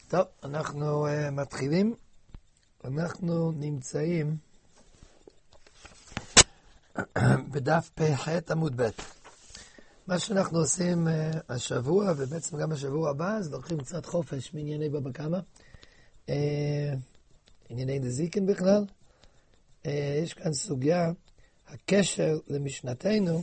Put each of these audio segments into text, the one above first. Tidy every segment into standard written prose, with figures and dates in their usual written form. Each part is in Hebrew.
טוב, אנחנו מתחילים. אנחנו נמצאים בדף פ"ח עמוד ב'. מה שאנחנו עושים השבוע, ובעצם גם השבוע הבא, אז לוקחים קצת חופש מענייני בבא קמא, ענייני נזיקין בכלל. יש כאן סוגיה, הקשר למשנתנו,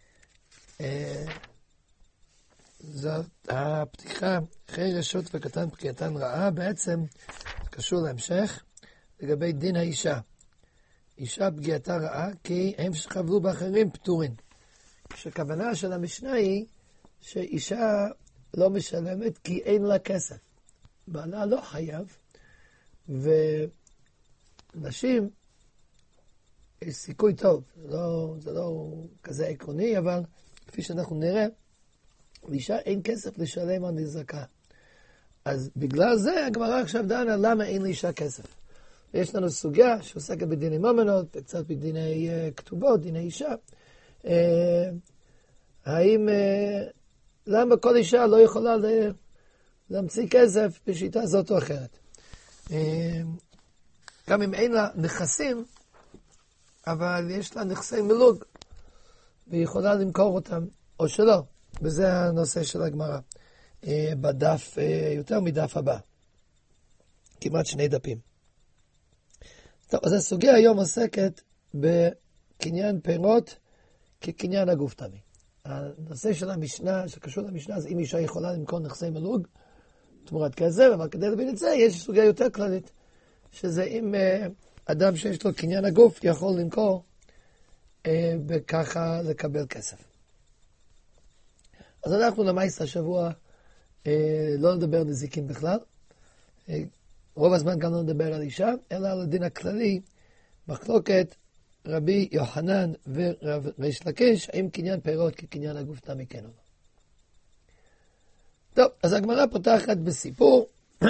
זאת הפתיחה, אחרי רשות וקטן פקיעתן רעה, בעצם קשור להמשך לגבי דין האישה. אישה פגיעתה רעה כי הם שחבלו באחרים פטורים. שכוונה של המשנה היא שאישה לא משלמת כי אין לה כסף. בעלה לא חייב, ונשים יש סיכוי טוב. זה לא כזה עקרוני, אבל כפי שאנחנו נראה, לאישה אין כסף לשלם על נזקה. אז בגלל זה הגמרא עכשיו דנה למה אין לאישה כסף. יש לנו סוגיה שעוסקת בדיני ממונות, קצת בדיני כתובות, דיני אישה. האם, למה כל אישה לא יכולה להמציא כסף בשיטה זאת או אחרת? גם אם אין לה נכסים, אבל יש לה נכסי מילוג, והיא יכולה למכור אותם, או שלא. וזה הנושא של הגמרא. בדף, יותר מדף הבא. כמעט 2 דפים. טוב, אז הסוגיה היום עוסקת בקניין פירות כקניין הגוף תמי. הנושא של המשנה, שקשור למשנה, זה אם אישה יכולה למכור נכסי מילוג, תמורת כסף, אבל כדי להבין את זה, יש סוגיה יותר כללית, שזה אם אדם שיש לו קניין הגוף יכול למכור, וככה לקבל כסף. אז אנחנו למעשה השבוע לא נדבר על נזיקין בכלל, רוב הזמן גם לא נדבר על אישה, אלא על הדין הכללי, מחלוקת רבי יוחנן ורב ריש לקיש, האם קניין פירות כקניין הגוף תמי כן או לא. טוב, אז הגמרא פותחת בסיפור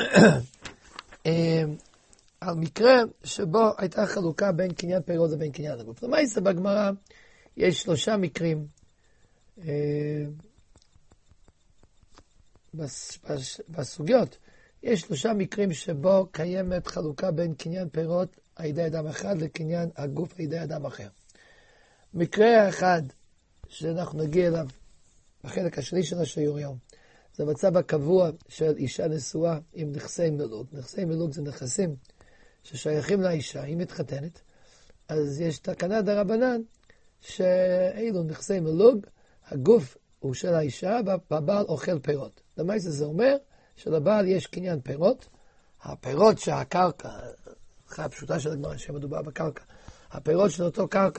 על מקרה שבו הייתה חלוקה בין קניין פירות לבין קניין הגוף. למעשה בגמרא יש 3 מקרים בסוגיות. יש 3 מקרים שבו קיימת חלוקה בין קניין פירות על ידי אדם אחד לקניין הגוף על ידי אדם אחר. מקרה האחד שאנחנו נגיע אליו בחלק השני של השיעור היום, זה המצב הקבוע של אישה נשואה עם נכסי מילוג. נכסי מילוג זה נכסים ששייכים לאישה, היא מתחתנת, אז יש תקנה דרבנן שאילו נכסי מילוג, הגוף הוא של האישה והבעל אוכל פירות. למעשה זה אומר שלבעל יש קניין פירות, הפירות שהקרקע, אחרי הפשוטה של הגמרא שמדובר בקרקע, הפירות של אותו קרקע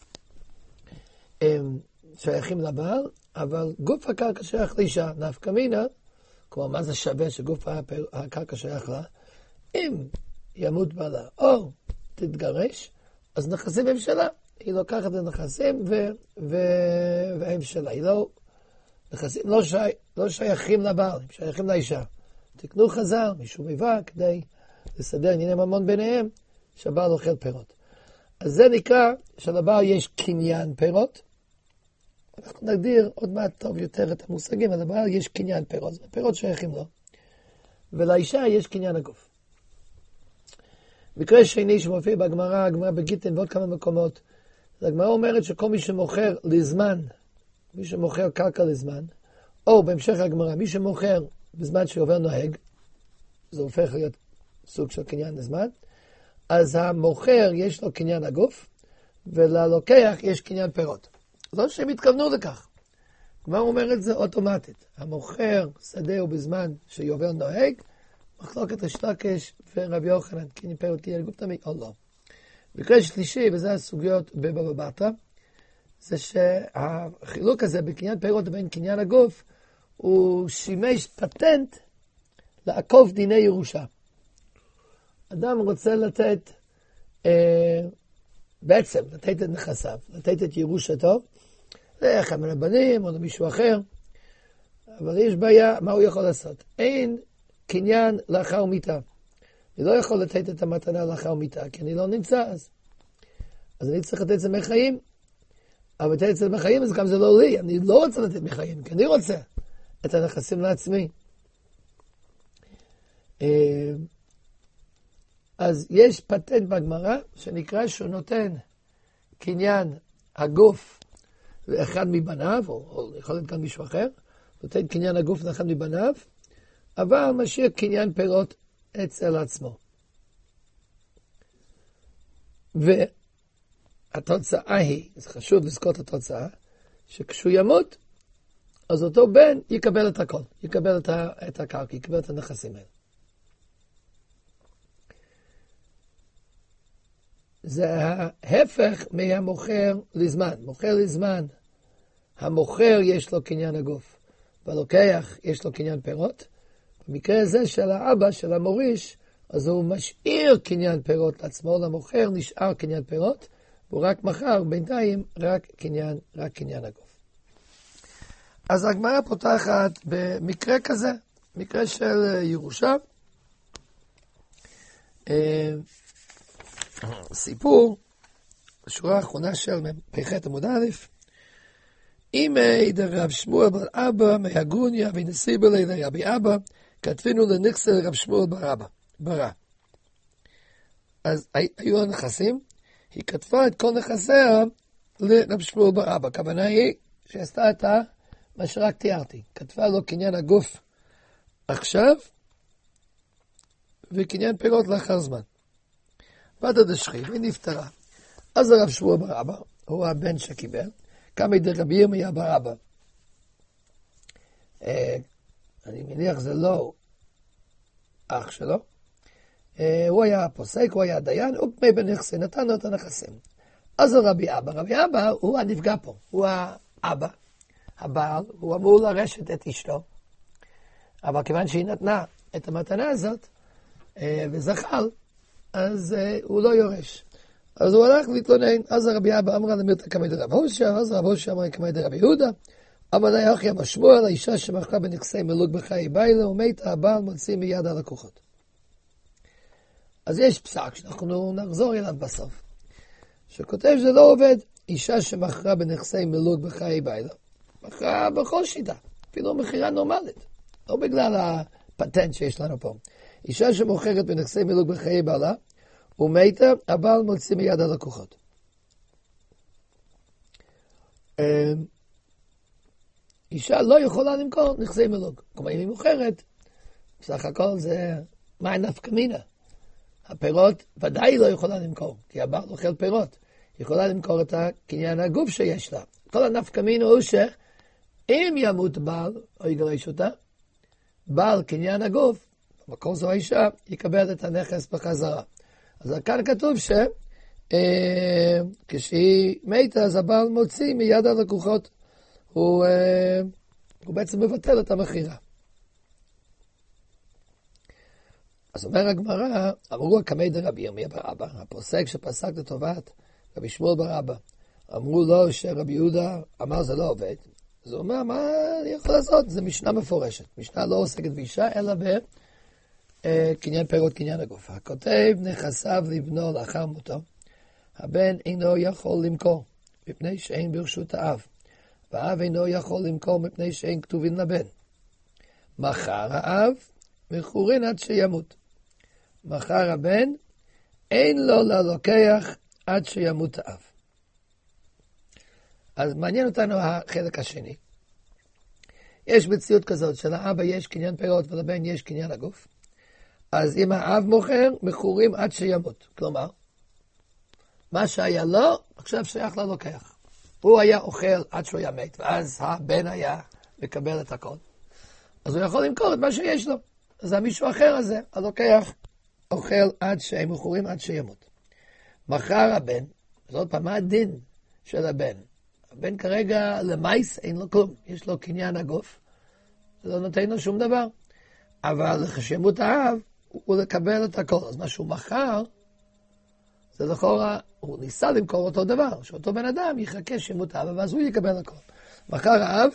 הם שייכים לבעל, אבל גוף הקרקע שייך לאישה, נפקא מינה, כלומר מה זה שווה שגוף הקרקע שייך לה, אם ימות בעלה או תתגרש, אז נכסים הם שלה, היא לוקחת את הנכסים והם שלה, היא לא, נכסים לא שייכים לבעל, הם שייכים לאישה. תקנו חזר, מישהו מבא, כדי לסדר ענייני ממון ביניהם, שהבעל אוכל פירות. אז זה נקרא שלבעל יש קניין פירות. אנחנו נגדיר עוד מעט טוב יותר את המושגים, אבל לבעל יש קניין פירות, הפירות שייכים לו. ולאישה יש קניין הגוף. מקרה שני שמופיע בגמרא, הגמרא בגיטין ועוד כמה מקומות, הגמרא אומרת שכל מי שמוכר לזמן, מי שמוכר קרקע לזמן, או בהמשך הגמרא, מי שמוכר בזמן שעובר נוהג, זה הופך להיות סוג של קניין לזמן, אז המוכר יש לו קניין הגוף, וללוקח יש קניין פירות. לא שהם התכוונו לכך. הגמרא אומרת זה אוטומטית. המוכר שדה הוא בזמן שעובר נוהג, מחלוקת ריש לקיש ורבי יוחנן, קניין פירות קניין הגוף תמי או לא. מקרה שלישי, וזה הסוגיות בבבא בתרא, זה שהחילוק הזה בקניין פירות ובין קניין הגוף, הוא שימש פטנט לעקוף דיני ירושה. אדם רוצה לתת, בעצם לתת את נכסיו, לתת את ירושתו, לאחד מן הבנים או למישהו אחר, אבל יש בעיה, מה הוא יכול לעשות? אין קניין לאחר מיתה. אני לא יכול לתת את המתנה לאחר מיתה, כי אני לא נמצא אז אני צריך לתת את זה מחיים. אבל לתת את זה מחיים, אז גם זה לא לי. אני לא רוצה לתת מחיים, כי אני רוצה את הנכסים לעצמי. אז יש פטנט בגמרא שנקרא שהוא נותן קניין הגוף לאחד מבניו, או יכול להיות גם מישהו אחר, נותן קניין הגוף לאחד מבניו, אבל משאיר קניין פירות אצל עצמו. והתוצאה היא, זה חשוב לזכור את התוצאה, שכשהוא ימות, אז אותו בן יקבל את הכל, יקבל את הקרקע, יקבל את הנכסים האלה. זה ההפך מהמוכר לזמן. מוכר לזמן, המוכר יש לו קניין הגוף, והלוקח יש לו קניין פירות. במקרה הזה של האבא, של המוריש, אז הוא משאיר קניין פירות לעצמו, למוכר נשאר קניין פירות, והוא רק מכר בינתיים רק קניין הגוף. אז הגמרא פותחת במקרה כזה, מקרה של ירושה, סיפור, בשורה האחרונה של פ"ח עמוד א', אימי דרב שמואל בר אבא מהגוניה ונסיבה לרבי אבא, כתבינו לנכסה לרב שמואל ברא. אז היו הנכסים, היא כתבה את כל נכסיה לרב שמואל בר אבא. הכוונה היא שעשתה את מה שרק תיארתי. כתבה לו קניין הגוף עכשיו, וקניין פירות לאחר זמן. ועד דשכיב, היא נפטרה. אז הרב שמואל בר אבא, הוא הבן שקיבל, כמה דרבי ירמיה בר אבא. אני מניח זה לא אח שלו. הוא היה פוסק, הוא היה דיין, הוא פני בנכסי, נתן לו את הנכסים. אז רבי אבא הוא הנפגע פה, הוא האבא, הבעל, הוא אמור לרשת את אשתו. אבל כיוון שהיא נתנה את המתנה הזאת, וזחל, אז הוא לא יורש. אז הוא הלך להתלונן, אז רבי אבא אמרה למירתא קמי דרב הושע, אז רב הושע אמר קמי דרב יהודה, אמר לה אחי אבא שמואל, האישה שמכרה בנכסי מלוג בחיי בילה, ומתה הבעל מוציא מיד הלקוחות. אז יש פסק שאנחנו נחזור אליו בסוף, שכותב שזה לא עובד, אישה שמכרה בנכסי מלוג בחיי בילה, מכרה בכל שיטה, אפילו מחירה נורמלית, לא בגלל הפטנט שיש לנו פה. אישה שמוכרת בנכסי מלוג בחיי בעלה, ומתה, הבעל מוציא מיד הלקוחות. אישה לא יכולה למכור נכסי מלוג. כלומר, אם היא מוכרת, בסך הכל זה מה נפקא מינה. הפירות ודאי לא יכולה למכור, כי הבעל אוכל פירות. היא יכולה למכור את קניין הגוף שיש לה. כל הנפקא מינה הוא שאם ימות בעל, או יגרש אותה, בעל קניין הגוף, במקור זו האישה, יקבל את הנכס בחזרה. אז כאן כתוב כשהיא מתה, אז הבעל מוציא מיד הלקוחות, הוא בעצם מבטל את המחירה. אז אומר הגמרא, אמרו קמי דרבי ירמיה בר אבא, הפוסק שפסק לטובת רבי שמואל בר אבא, אמרו לו שרבי יהודה אמר זה לא עובד, אז הוא אומר, מה אני יכול לעשות? זה משנה מפורשת. משנה לא עוסקת באישה, אלא קניין פירות קניין הגוף. הכותב נכסיו לבנו לאחר מותו, הבן אינו יכול למכור, מפני שאין ברשות האב, והאב אינו יכול למכור מפני שאין כתובין לבן. מחר האב, מכורין עד שימות. מחר הבן, אין לו ללוקח עד שימות האב. אז מעניין אותנו החלק השני. יש מציאות כזאת, שלאבא יש קניין פירות ולבן יש קניין הגוף. אז אם האב מוכר, מכורים עד שימות. כלומר, מה שהיה לו, עכשיו שייך ללוקח. הוא היה אוכל עד שהוא היה מת, ואז הבן היה מקבל את הכל. אז הוא יכול למכור את מה שיש לו. אז המישהו אחר הזה, הלוקח, אוכל עד שהם מכורים עד שימות. מחר הבן, זאת פעם, מה הדין של הבן? הבן כרגע למייס אין לו כלום. יש לו קניין הגוף, זה לא נותן לו שום דבר. אבל לכשימות האב, הוא לקבל את הכל. אז מה שהוא מכר, זה לכאורה, הוא ניסה למכור אותו דבר, שאותו בן אדם יחכה שימות האב, ואז הוא יקבל הכל. מחר האב,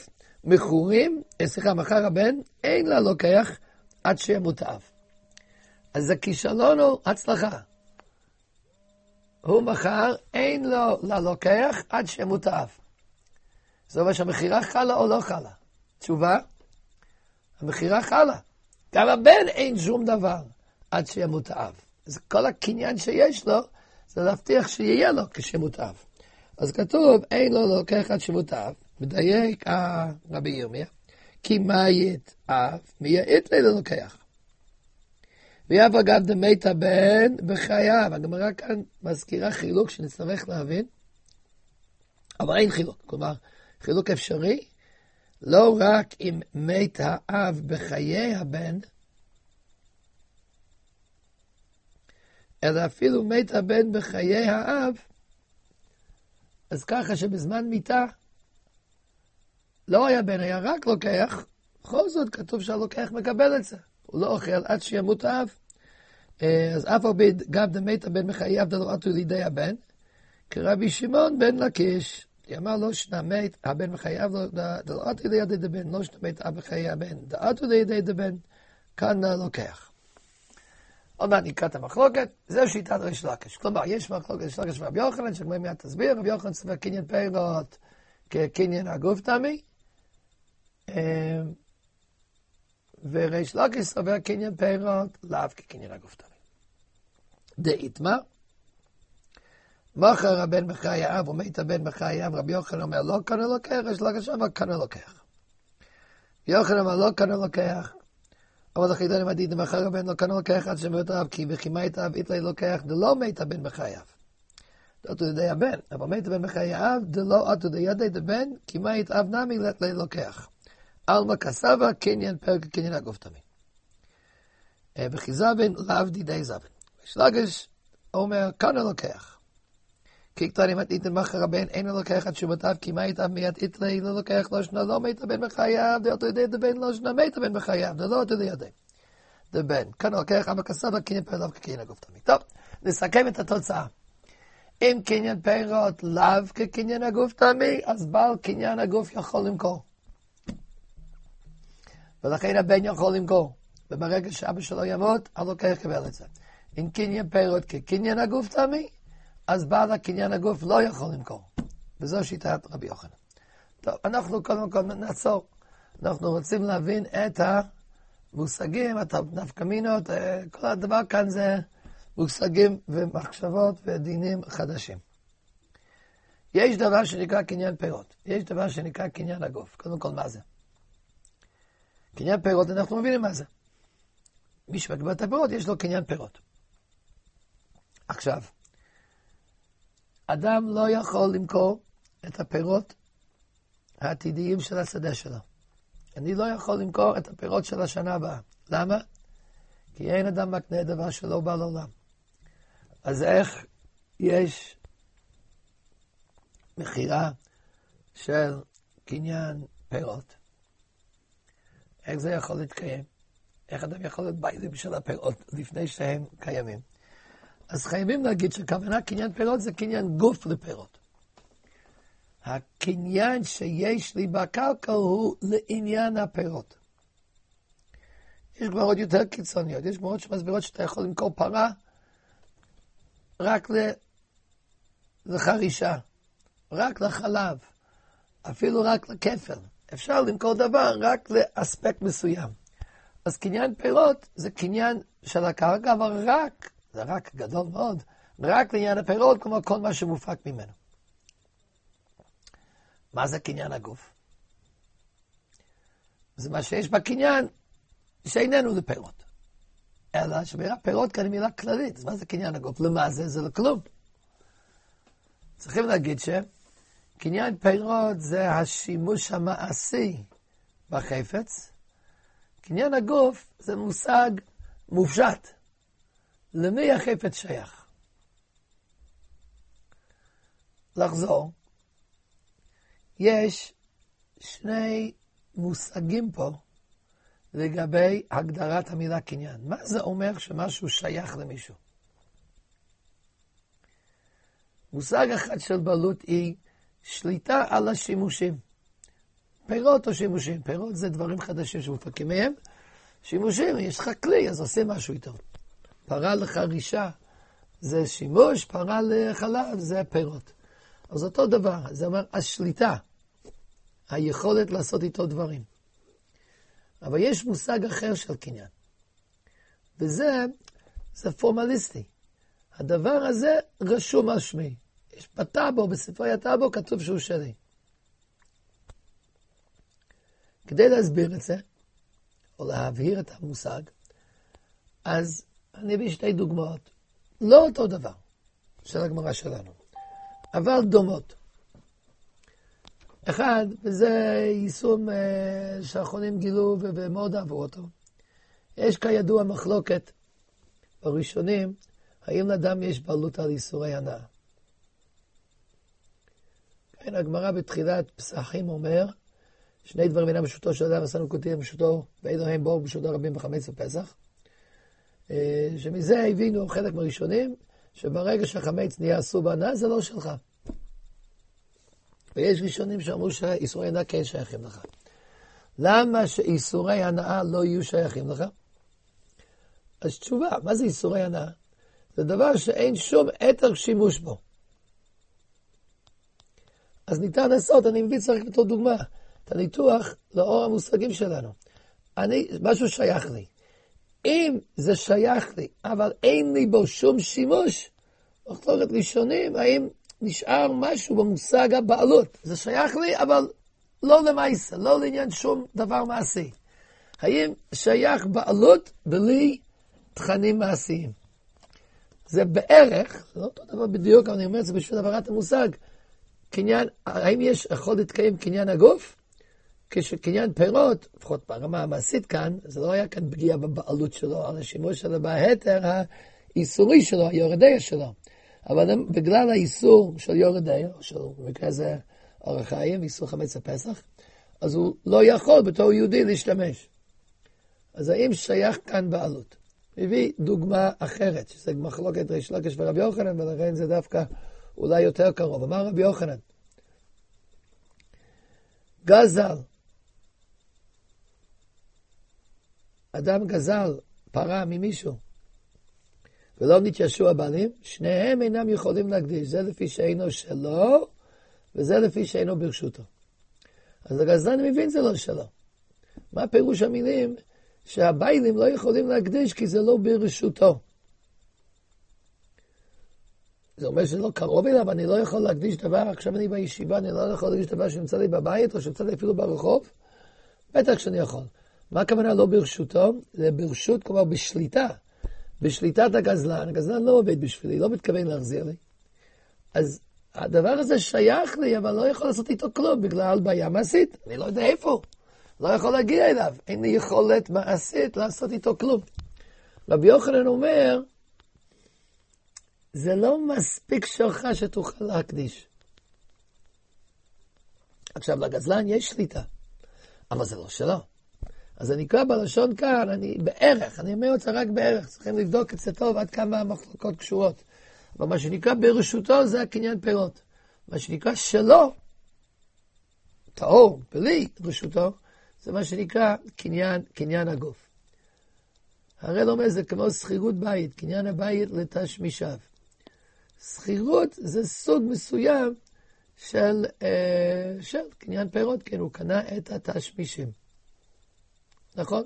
מחר הבן, אין לה לוקח עד שימות האב. אז הכישלון הוא הצלחה. הוא מחר, אין לו ללוקח עד שימות האב. זאת אומרת שהמחירה חלה או לא חלה? תשובה, המחירה חלה. גם הבן אין שום דבר עד שימות האב. אז כל הקניין שיש לו, זה להבטיח שיהיה לו כשימות האב. אז כתוב, אין לו לוקח עד שימות האב. מדייק רבי ירמיה, כי מית אב, מייעט לי ללוקח. ויאב אגב דמת הבן בחייו. הגמרא כאן מזכירה חילוק שנצטרך להבין, אבל אין חילוק. כלומר, חילוק אפשרי, לא רק אם מת האב בחיי הבן, אלא אפילו מת הבן בחיי האב, אז ככה שבזמן מיתה, לא היה בן, היה רק לוקח, בכל זאת כתוב שהלוקח מקבל את זה. הוא לא אוכל עד שימות האב. אז אף עובד גב דמת הבן בחיי אב דלא עטו לידי הבן, כרבי שמעון בן לקיש. אמר לא שנמת הבן בחיי אב דלא עטו לידי דבן, לא שנמת אב בחיי הבן, דעטו לידי דבן, כאן לוקח. עוד מעט נקרא את המחלוקת, זהו שיטת ריש לקיש. כלומר, יש מחלוקת ריש לקיש ורבי יוחנן, שגמרא מיד תסביר, רבי יוחנן סובר קניין פירות כקניין הגוף תמי, וריש לקיש סובר קניין פירות לאו כקניין הגוף תמי. דאיתמר, מוכר הבן בחיי האב ומת הבן בחיי האב, רבי יוחנן אומר לא כאן לוקח, ריש לקיש אומר כאן לוקח. יוחנן אומר לא כאן לוקח, אבל החידון מדעיד מחר הבן לא כאן לוקח עד שמות האב, כי וכימה את האב איתלי לוקח, דלא מת הבן בחייו. דעתו ידי הבן, אבל מת הבן בחיי האב, דלא עטו ידי דבן, כי מה את אב נמי לתלי לוקח. אלמה כסבה, קניין פרק קניין הגוף תמי. בכי זבן, לאו דידי זבן. שלגש אומר, כאן לוקח. כי קטני מתניתן מחר הבן, אין לוקח עד שמות האב, כי מה את אב מיד איתלי לוקח, לא שנה לא מת הבן בחייו, דעתו ידי דבן, לא שנה מת הבן בחייו, דלא עטו ידי דבן. כאן לוקח, אבל כסבה, קניין פרק לאו כקניין הגוף תמי. טוב, נסכם את התוצאה. אם קניין פירות לאו כקניין הגוף תמי, אז בעל קניין הגוף יכול למכור. ולכן הבן יכול למכור. וברגע שאבא שלו ימות, הלוקח יקבל את זה. אם קניין פירות כקניין הגוף תמי, אז בעל הקניין הגוף לא יכול למכור. וזו שיטת רבי יוחנן. טוב, אנחנו קודם כל נעצור. אנחנו רוצים להבין את המושגים, את הנפקמינות, כל הדבר כאן זה מושגים ומחשבות ודינים חדשים. יש דבר שנקרא קניין פירות. יש דבר שנקרא קניין הגוף. קודם כל, מה זה? קניין פירות, אנחנו מבינים מה זה. מי שמקבל את הפירות, יש לו קניין פירות. עכשיו, אדם לא יכול למכור את הפירות העתידיים של השדה שלו. אני לא יכול למכור את הפירות של השנה הבאה. למה? כי אין אדם מקנה דבר שלא בא לעולם. אז איך יש מחירה של קניין פירות? איך זה יכול להתקיים? איך אדם יכול להיות בעלים של הפירות לפני שהם קיימים? אז חייבים להגיד שכוונה קניין פירות זה קניין גוף לפירות. הקניין שיש לי בקרקע הוא לעניין הפירות. יש גמרות יותר קיצוניות, יש גמרות שמסבירות שאתה יכול למכור פרה רק לחרישה, רק לחלב, אפילו רק לכפל. אפשר למכור דבר רק לאספקט מסוים. אז קניין פירות זה קניין של הקרקע, אבל רק, זה רק גדול מאוד, רק לעניין הפירות, כמו כל מה שמופק ממנו. מה זה קניין הגוף? זה מה שיש בקניין שאיננו לפירות. אלא שמילה פירות כאן היא מילה כללית. אז מה זה קניין הגוף? למה זה? זה לכלום. צריכים להגיד שקניין פירות זה השימוש המעשי בחפץ. קניין הגוף זה מושג מופשט. למי החפץ שייך? לחזור. יש שני מושגים פה לגבי הגדרת המילה קניין. מה זה אומר שמשהו שייך למישהו? מושג אחד של בעלות היא שליטה על השימושים. פירות או שימושים. פירות זה דברים חדשים שמופקים מהם. שימושים, יש לך כלי, אז עושה משהו איתו. פרה לחרישה זה שימוש, פרה לחלב זה פירות. אז אותו דבר, זה אומר השליטה, היכולת לעשות איתו דברים. אבל יש מושג אחר של קניין. וזה פורמליסטי. הדבר הזה רשום על שמי. יש בטאבו, בספרי הטאבו, כתוב שהוא שלי. כדי להסביר את זה, או להבהיר את המושג, אז אני אביא שתי דוגמאות. לא אותו דבר של הגמרא שלנו, אבל דומות. אחד, וזה יישום שהאחרונים גילו ומאוד אהבו אותו. יש כידוע מחלוקת בראשונים, האם לאדם יש בעלות על איסורי הנאה. כן, הגמרא בתחילת פסחים אומר, שני דברים אינם פשוטו של אדם, עשינו כותבים פשוטו, ואינו הם בואו פשוטו רבים בחמץ ופסח. שמזה הבינו חלק מהראשונים, שברגע שהחמץ נהיה אסור בהנאה, זה לא שלך. ויש ראשונים שאמרו שאיסורי הנאה כן שייכים לך. למה שאיסורי הנאה לא יהיו שייכים לך? אז תשובה, מה זה איסורי הנאה? זה דבר שאין שום יתר שימוש בו. אז ניתן לעשות, אני מביא צריך בתור דוגמה, את הניתוח לאור המושגים שלנו. משהו שייך לי. אם זה שייך לי, אבל אין לי בו שום שימוש, מחלוקת ראשונים, האם נשאר משהו במושג הבעלות. זה שייך לי, אבל לא למעשה, לא לעניין שום דבר מעשי. האם שייך בעלות בלי תכנים מעשיים? זה בערך, זה לא אותו דבר בדיוק, אבל אני אומר את זה בשביל הבהרת המושג, האם יכול להתקיים קניין הגוף? כשקניין פירות, לפחות ברמה המעשית כאן, זה לא היה כאן פגיעה בבעלות שלו, על השימוש שלו בהיתר האיסורי שלו, היורדיה שלו. אבל בגלל האיסור של יורדיה, או של במקרה זה אורח חיים, איסור חמץ הפסח, אז הוא לא יכול בתור יהודי להשתמש. אז האם שייך כאן בעלות? מביא דוגמה אחרת, שזה מחלוקת ריש לקיש ורבי יוחנן, ולכן זה דווקא אולי יותר קרוב. אמר רבי יוחנן, גזל, אדם גזל פרה ממישהו, ולא נתיישו הבעלים, שניהם אינם יכולים להקדיש, זה לפי שאינו שלו, וזה לפי שאינו ברשותו. אז הגזלן מבין זה לא שלו. מה פירוש המילים? שהבעלים לא יכולים להקדיש כי זה לא ברשותו. זה אומר שזה לא קרוב אליו, אני לא יכול להקדיש דבר, עכשיו אני בישיבה, אני לא יכול להקדיש דבר שנמצא לי בבית, או שנמצא לי אפילו ברחוב, בטח שאני יכול. מה הכוונה לא ברשותו? זה ברשות, כלומר בשליטה. בשליטת הגזלן, הגזלן לא עובד בשבילי, לא מתכוון להחזיר לי. אז הדבר הזה שייך לי, אבל לא יכול לעשות איתו כלום, בגלל בעיה מעשית, אני לא יודע איפה. לא יכול להגיע אליו, אין לי יכולת מעשית לעשות איתו כלום. רבי יוחנן אומר, זה לא מספיק שלך שתוכל להקדיש. עכשיו, לגזלן יש שליטה, אבל זה לא שלו. אז זה נקרא בלשון כאן, אני אומר את זה רק בערך, צריכים לבדוק את זה טוב עד כמה המחלוקות קשורות. אבל מה שנקרא ברשותו זה הקניין פירות. מה שנקרא שלו, טהור, בלי רשותו, זה מה שנקרא קניין הגוף. הרי לא אומר, זה כמו שכירות בית, קניין הבית לתשמישיו. שכירות זה סוג מסוים של קניין פירות, כן, הוא קנה את התשמישים. נכון?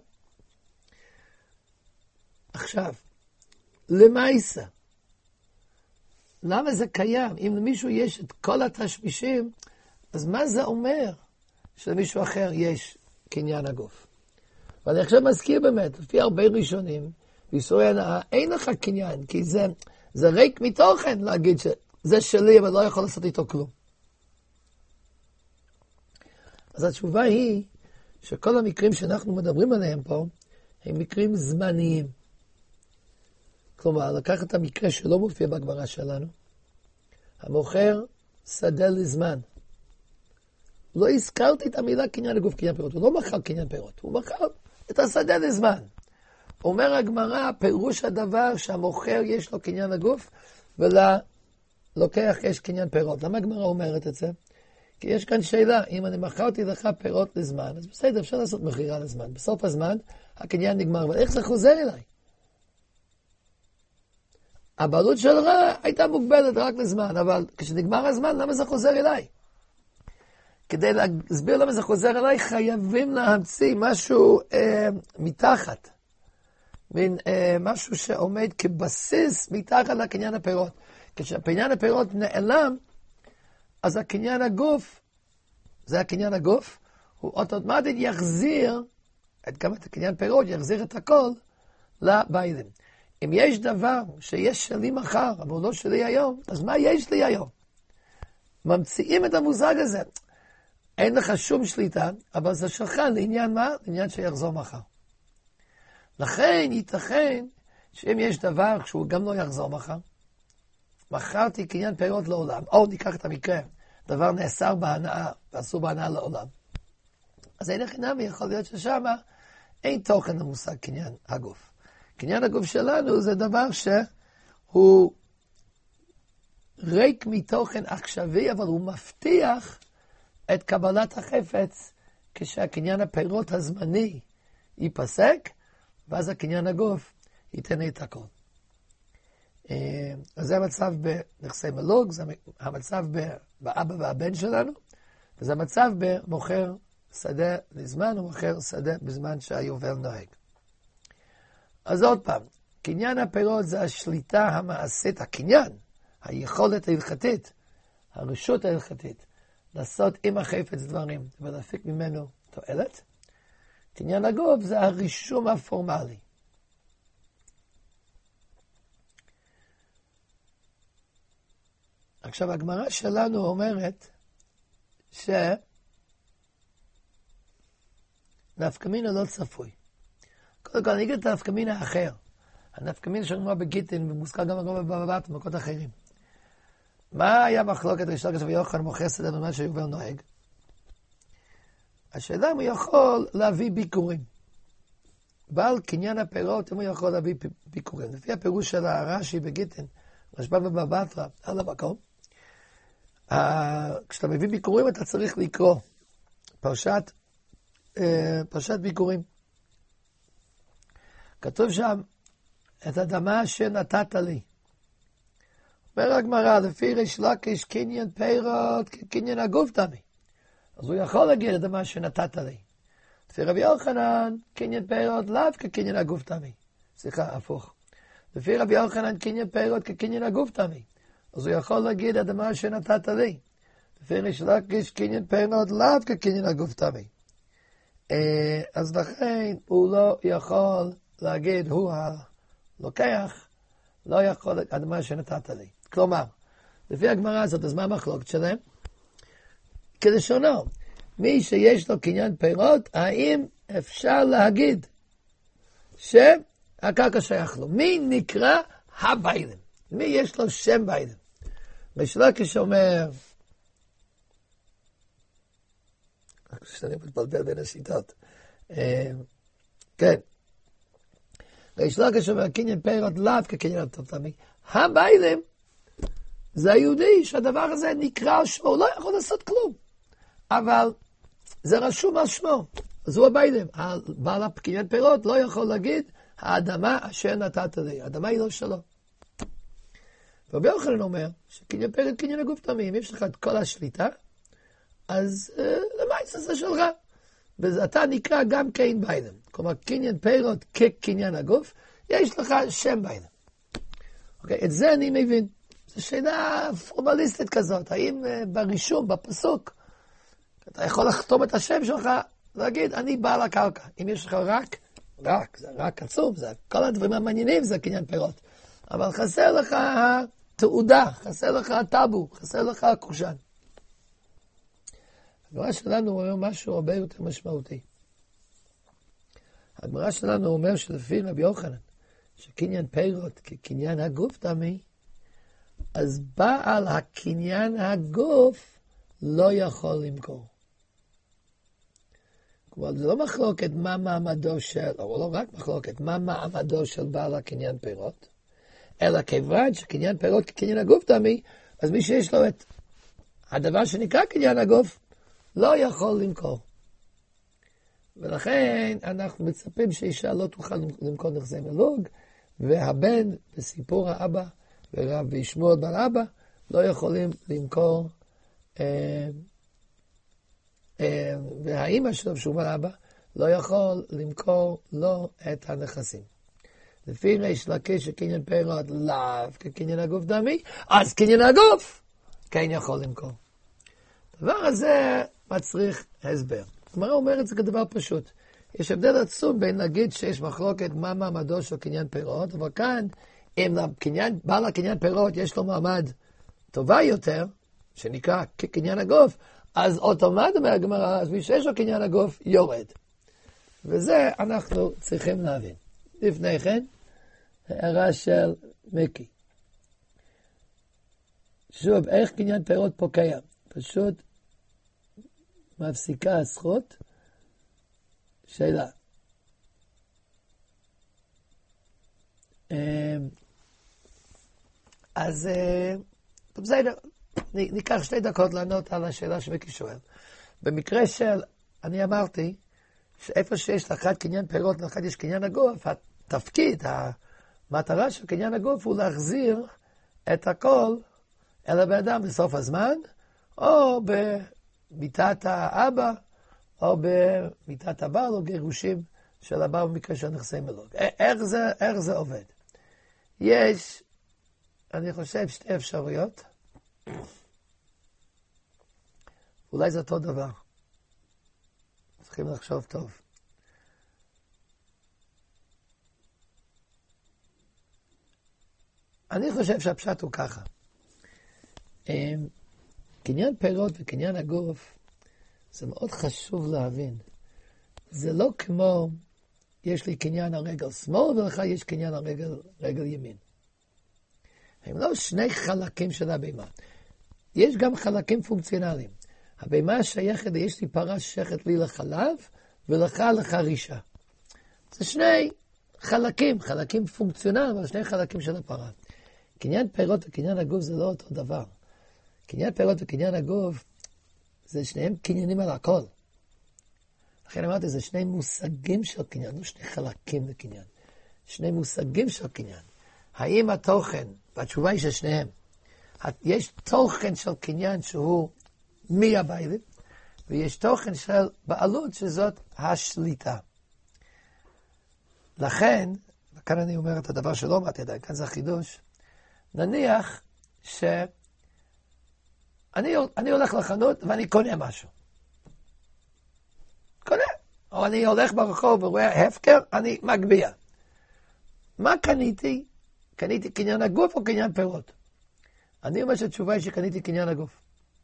עכשיו, למעשה, למה זה קיים? אם למישהו יש את כל התשמישים, אז מה זה אומר שלמישהו אחר יש קניין הגוף? ואני עכשיו מזכיר באמת, לפי הרבה ראשונים, בישראל הנאה, אין לך קניין, כי זה ריק מתוכן להגיד שזה שלי, אבל לא יכול לעשות איתו כלום. אז התשובה היא, שכל המקרים שאנחנו מדברים עליהם פה, הם מקרים זמניים. כלומר, לקחת את המקרה שלא מופיע בגמרא שלנו, המוכר שדה לזמן. לא הזכרתי את המילה קניין הגוף, קניין פירות. הוא לא מכר קניין פירות, הוא מכר את השדה לזמן. אומר הגמרא, פירוש הדבר שהמוכר יש לו קניין הגוף, וללוקח יש קניין פירות. למה הגמרא אומרת את זה? כי יש כאן שאלה, אם אני מכרתי לך פירות לזמן, אז בסדר, אפשר לעשות מחירה לזמן. בסוף הזמן, הקניין נגמר, אבל איך זה חוזר אליי? הבעלות שלך הייתה מוגבלת רק לזמן, אבל כשנגמר הזמן, למה זה חוזר אליי? כדי להסביר למה זה חוזר אליי, חייבים להמציא משהו מתחת. מין משהו שעומד כבסיס מתחת לקניין הפירות. כשהקניין הפירות נעלם, אז הקניין הגוף, זה הקניין הגוף, הוא אוטומטית יחזיר, גם את הקניין פירות, יחזיר את הכל לבעלים. אם יש דבר שיש שלי מחר, אבל הוא לא שלי היום, אז מה יש לי היום? ממציאים את המושג הזה. אין לך שום שליטה, אבל זה שלך לעניין מה? לעניין שיחזור מחר. לכן ייתכן שאם יש דבר שהוא גם לא יחזור מחר, מכרתי קניין פירות לעולם, או ניקח את המקרה, דבר נאסר בהנאה, ועשו בהנאה לעולם. אז אין חינם, יכול להיות ששם אין תוכן למושג קניין הגוף. קניין הגוף שלנו זה דבר שהוא ריק מתוכן עכשווי, אבל הוא מבטיח את קבלת החפץ כשהקניין הפירות הזמני ייפסק, ואז הקניין הגוף ייתן את הכל. אז זה המצב בנכסי מלוג, זה המצב באבא והבן שלנו, וזה המצב במוכר שדה לזמן, ומוכר שדה בזמן שהיובל נוהג. אז עוד פעם, קניין הפירות זה השליטה המעשית, הקניין, היכולת ההלכתית, הרשות ההלכתית, לעשות עם החפץ דברים ולהפיק ממנו תועלת. קניין הגוף זה הרישום הפורמלי. עכשיו, הגמרא שלנו אומרת נפקא מינה לא צפוי. קודם כל, אני אגיד את הנפקא מינה האחר. הנפקא מינה שנאמר בגיטין, ומוזכר גם בגמרא בבבא בתרא ובמקומות אחרים. מה היה מחלוקת ריש לקיש ויוחנן מוכר שדה בזמן שיובל נוהג? השאלה אם הוא יכול להביא ביקורים. בעל קניין הפירות, אם הוא יכול להביא ביקורים. לפי הפירוש של הרש"י בגיטין, רשב"א בבבא בתרא, על המקום, כשאתה מביא ביקורים אתה צריך לקרוא פרשת ביקורים. כתוב שם, את אדמה שנתת לי. אומר הגמרא, לפי ריש לקיש קניין פירות כקניין הגוף תמי. אז הוא יכול להגיד את אדמה שנתת לי. לפי רבי יוחנן, קניין פירות לאו כקניין הגוף תמי. סליחה, הפוך. לפי רבי יוחנן, קניין פירות כקניין הגוף תמי. אז הוא יכול להגיד את אדמה שנתת לי. לפי ריש לקיש קניין פירות לאו כקניין הגוף תמי. אז לכן הוא לא יכול להגיד, הוא הלוקח, לא יכול להגיד אדמה שנתת לי. כלומר, לפי הגמרא הזאת, אז מה המחלוקת שלהם? כלשונו, מי שיש לו קניין פירות, האם אפשר להגיד שהקרקע שייך לו? מי נקרא הבעלים? מי יש לו שם בעלים? ריש לקיש אומר, שאני מתבלבל בין השיטות. כן. ריש לקיש אומר, קניין פירות לאו כקניין הגוף תמי. הבעלים זה היהודי שהדבר הזה נקרא על שמו, הוא לא יכול לעשות כלום. אבל זה רשום על שמו. אז הוא הבעלים. בעל קניין פירות לא יכול להגיד, האדמה אשר נתת לי. האדמה היא לא שלו. רבי יוחנן אומר, שקניין פירות קניין הגוף תמי. אם יש לך את כל השליטה, אז למעשה זה שלך. ואתה נקרא גם כן בעלים. כלומר, קניין פירות כקניין הגוף, יש לך שם בעלים. אוקיי, את זה אני מבין. זו שאלה פורמליסטית כזאת. האם ברישום, בפסוק, אתה יכול לחתום את השם שלך, להגיד, אני בעל הקרקע. אם יש לך זה רק עצום, זה כל הדברים המעניינים, זה קניין פירות. אבל חסר לך התעודה, חסר לך הטאבו, חסר לך הקושן. הגמרא שלנו אומר משהו הרבה יותר משמעותי. הגמרא שלנו אומר שלפי רבי יוחנן, שקניין פירות כקניין הגוף תמי, אז בעל הקניין הגוף לא יכול למכור. כלומר, זה לא מחלוקת מה מעמדו של, או לא רק מחלוקת, מה מעמדו של בעל הקניין פירות, אלא כיוון שקניין פירות כקניין הגוף תמי, אז מי שיש לו את הדבר שנקרא קניין הגוף, לא יכול למכור. ולכן אנחנו מצפים שאישה לא תוכל למכור נכסי מלוג, והבן בסיפור האבא ורב וישמעאל בן אבא לא יכולים למכור, והאמא שלו שהוא בן אבא לא יכול למכור לו את הנכסים. לפי ריש לקיש שקניין פירות לאו כקניין הגוף דמי, אז קניין הגוף כן יכול למכור. הדבר הזה מצריך הסבר. הגמרא אומרת זה כדבר פשוט. יש הבדל עצום בין להגיד שיש מחלוקת מה מעמדו של קניין פירות, אבל כאן אם בעל הקניין פירות יש לו מעמד טובה יותר, שנקרא כקניין הגוף, אז אוטומט אומר הגמרא, אז מי שיש לו קניין הגוף יורד. וזה אנחנו צריכים להבין. לפני כן, הערה של מיקי. שוב, איך קניין פירות פוקע? פשוט מפסיקה הזכות. שאלה. אז בסדר, ניקח 2 דקות לענות על השאלה שמיקי שואל. במקרה של, אני אמרתי, שאיפה שיש לאחד קניין פירות, לאחד יש קניין הגוף, התפקיד, המטרה של קניין הגוף הוא להחזיר את הכל אל הבן אדם בסוף הזמן, או במיטת האבא, או במיטת הבעל, או גירושים של הבעל במקרה של נכסי מלוג. איך זה עובד? יש, אני חושב, 2 אפשרויות. אולי זה אותו דבר. צריכים לחשוב טוב. אני חושב שהפשט הוא ככה. קניין פירות וקניין הגוף, זה מאוד חשוב להבין. זה לא כמו, יש לי קניין על רגל שמאל ולך יש קניין על רגל ימין. הם לא 2 חלקים של הבימה. יש גם חלקים פונקציונליים. הבימה שייכת, יש לי פרה שייכת לי לחלב ולך לחרישה. זה 2 חלקים פונקציונליים, אבל 2 חלקים של הפרה. קניין פירות וקניין הגוף זה לא אותו דבר. קניין פירות וקניין הגוף, זה שניהם קניינים על הכל. לכן אמרתי, זה 2 מושגים של קניין, לא 2 חלקים לקניין. 2 מושגים של קניין. האם התוכן, והתשובה היא של שניהם, יש תוכן של קניין שהוא מהבעלים, ויש תוכן של בעלות שזאת השליטה. לכן, וכאן אני אומר את הדבר שלא אמרתי עדיין, כאן זה החידוש, נניח שאני הולך לחנות ואני קונה משהו. קונה. או אני הולך ברחוב ורואה הפקר, אני מגביע. מה קניתי? קניתי קניין הגוף או קניין פירות? אני אומר שהתשובה היא שקניתי קניין הגוף.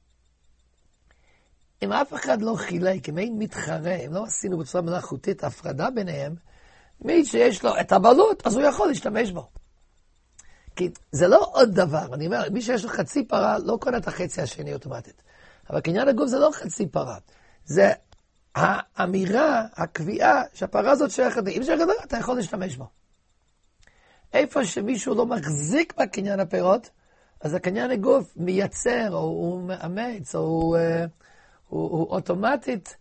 אם אף אחד לא חילק, אם אין מתחרה, אם לא עשינו בצורה מלאכותית הפרדה ביניהם, מי שיש לו את הבעלות, אז הוא יכול להשתמש בו. כי זה לא עוד דבר, אני אומר, מי שיש לו חצי פרה, לא קונה את החצי השני אוטומטית. אבל קניין הגוף זה לא חצי פרה. זה האמירה, הקביעה, שהפרה הזאת שייכת, אם שייכת, אתה יכול להשתמש בו. איפה שמישהו לא מחזיק בקניין הפירות, אז הקניין הגוף מייצר, או הוא מאמץ, או הוא אוטומטית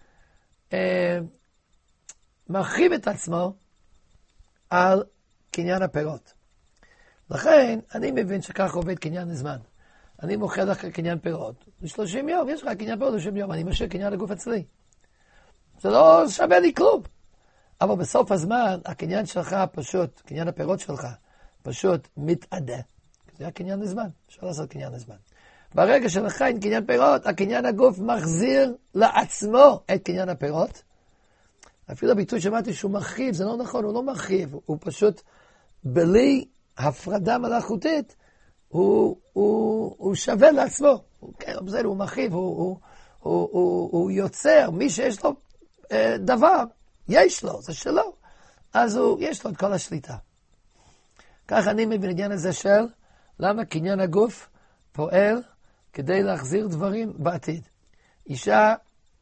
מרחיב את עצמו על קניין הפירות. לכן, אני מבין שכך עובד קניין הזמן. אני מוכר לך קניין פירות. ב-30 יום, יש לך קניין פירות 30 יום, אני משאיר קניין הגוף אצלי. זה לא שווה לי כלום. אבל בסוף הזמן, הקניין שלך פשוט, קניין הפירות שלך, פשוט מתעדה. זה הקניין הזמן, אפשר לעשות קניין הזמן. ברגע שלך אין קניין פירות, הקניין הגוף מחזיר לעצמו את קניין הפירות. אפילו הביטוי שמעתי שהוא מרחיב, זה לא נכון, הוא לא מרחיב, הוא פשוט בלי הפרדה מלאכותית, הוא שווה לעצמו. כן, בסדר, הוא מרחיב, הוא יוצר, מי שיש לו דבר, יש לו, זה שלו, אז יש לו את כל השליטה. כך אני מבין עניין הזה של למה קניין הגוף פועל כדי להחזיר דברים בעתיד. אישה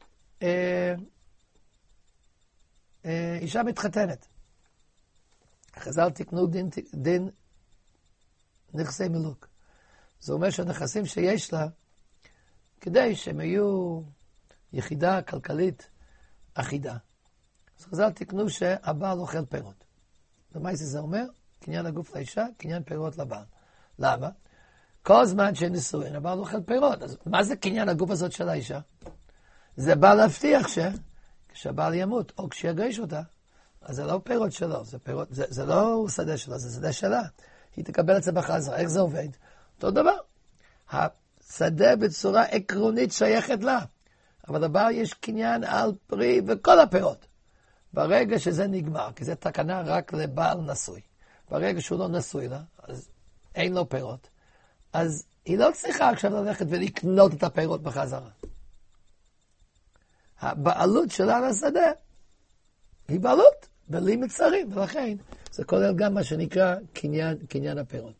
מתחתנת. חז"ל תקנו דין נכסי מלוק. זה אומר שהנכסים שיש לה, כדי שהם יהיו יחידה כלכלית אחידה. אז חז"ל תקנו שהבעל אוכל פירות. ומה זה אומר? קניין הגוף לאישה, קניין פירות לבעל. למה? כל זמן שנישואין, הבעל אוכל פירות. אז מה זה קניין הגוף הזאת של האישה? זה בא להבטיח כשהבעל ימות, או כשיגרש אותה, אז זה לא פירות שלו, זה לא שדה שלו, זה שדה שלה. היא תקבל את זה בחזרה, איך זה עובד? אותו דבר. השדה בצורה עקרונית שייכת לה. אבל דבר יש קניין על פרי וכל הפירות. ברגע שזה נגמר, כי זה תקנה רק לבעל נשוי. ברגע שהוא לא נשוי לה, אז אין לו פירות. אז היא לא צריכה עכשיו ללכת ולקנות את הפירות בחזרה. הבעלות שלה על השדה היא בעלות, בלי מצרים, ולכן זה כולל גם מה שנקרא קניין הפירות.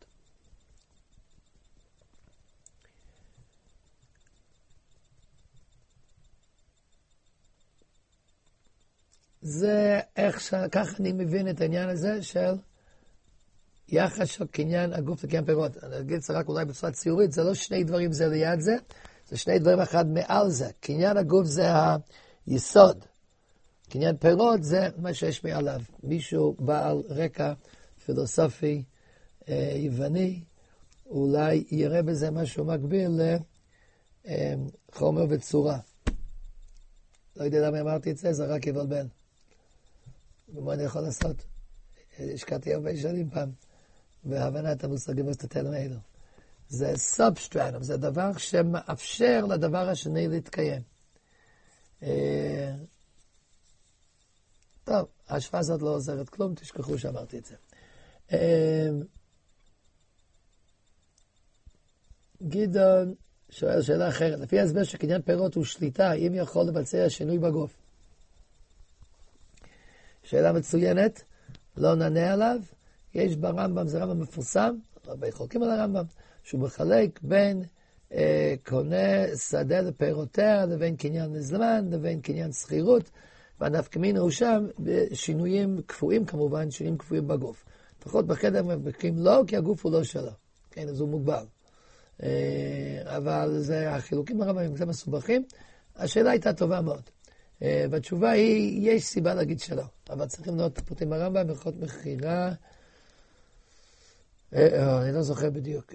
זה איך ככה אני מבין את העניין הזה של יחס של קניין הגוף לקניין פירות. אני אגיד את זה רק אולי בצורה ציורית, זה לא שני דברים זה ליד זה, זה שני דברים אחד מעל זה. קניין הגוף זה היסוד. קניין פירות זה מה שיש מעליו. מישהו בעל רקע פילוסופי יווני, אולי יראה בזה משהו מקביל לחומר וצורה. לא יודע למה אמרתי את זה, זה רק יבלבל. ומה אני יכול לעשות? השקעתי הרבה שנים פעם, בהבנת המושגים וסתתלם האלו. זה סאבסטרטום, זה דבר שמאפשר לדבר השני להתקיים. טוב, ההשוואה הזאת לא עוזרת כלום, תשכחו שאמרתי את זה. גדעון שואל שאלה אחרת. לפי ההסבר שקניין פירות הוא שליטה, אם יכול לבצע שינוי בגוף. שאלה מצוינת, לא נענה עליו. יש ברמב"ם, זה רמב"ם מפורסם, הרבה חולקים על הרמב"ם, שהוא מחלק בין קונה שדה לפירותיה, לבין קניין לזמן, לבין קניין שכירות, והנפקא מינה הוא שם בשינויים קפואים כמובן, שינויים קפואים בגוף. לפחות בחדר מבקרים לא, כי הגוף הוא לא שלו. כן, אז הוא מוגבל. אבל זה החילוקים הרמב"ם, זה מסובכים. השאלה הייתה טובה מאוד. והתשובה היא, יש סיבה להגיד שלא. אבל צריכים לראות פרטים הרמב"ם, ברכות מכירה. אני לא זוכר בדיוק.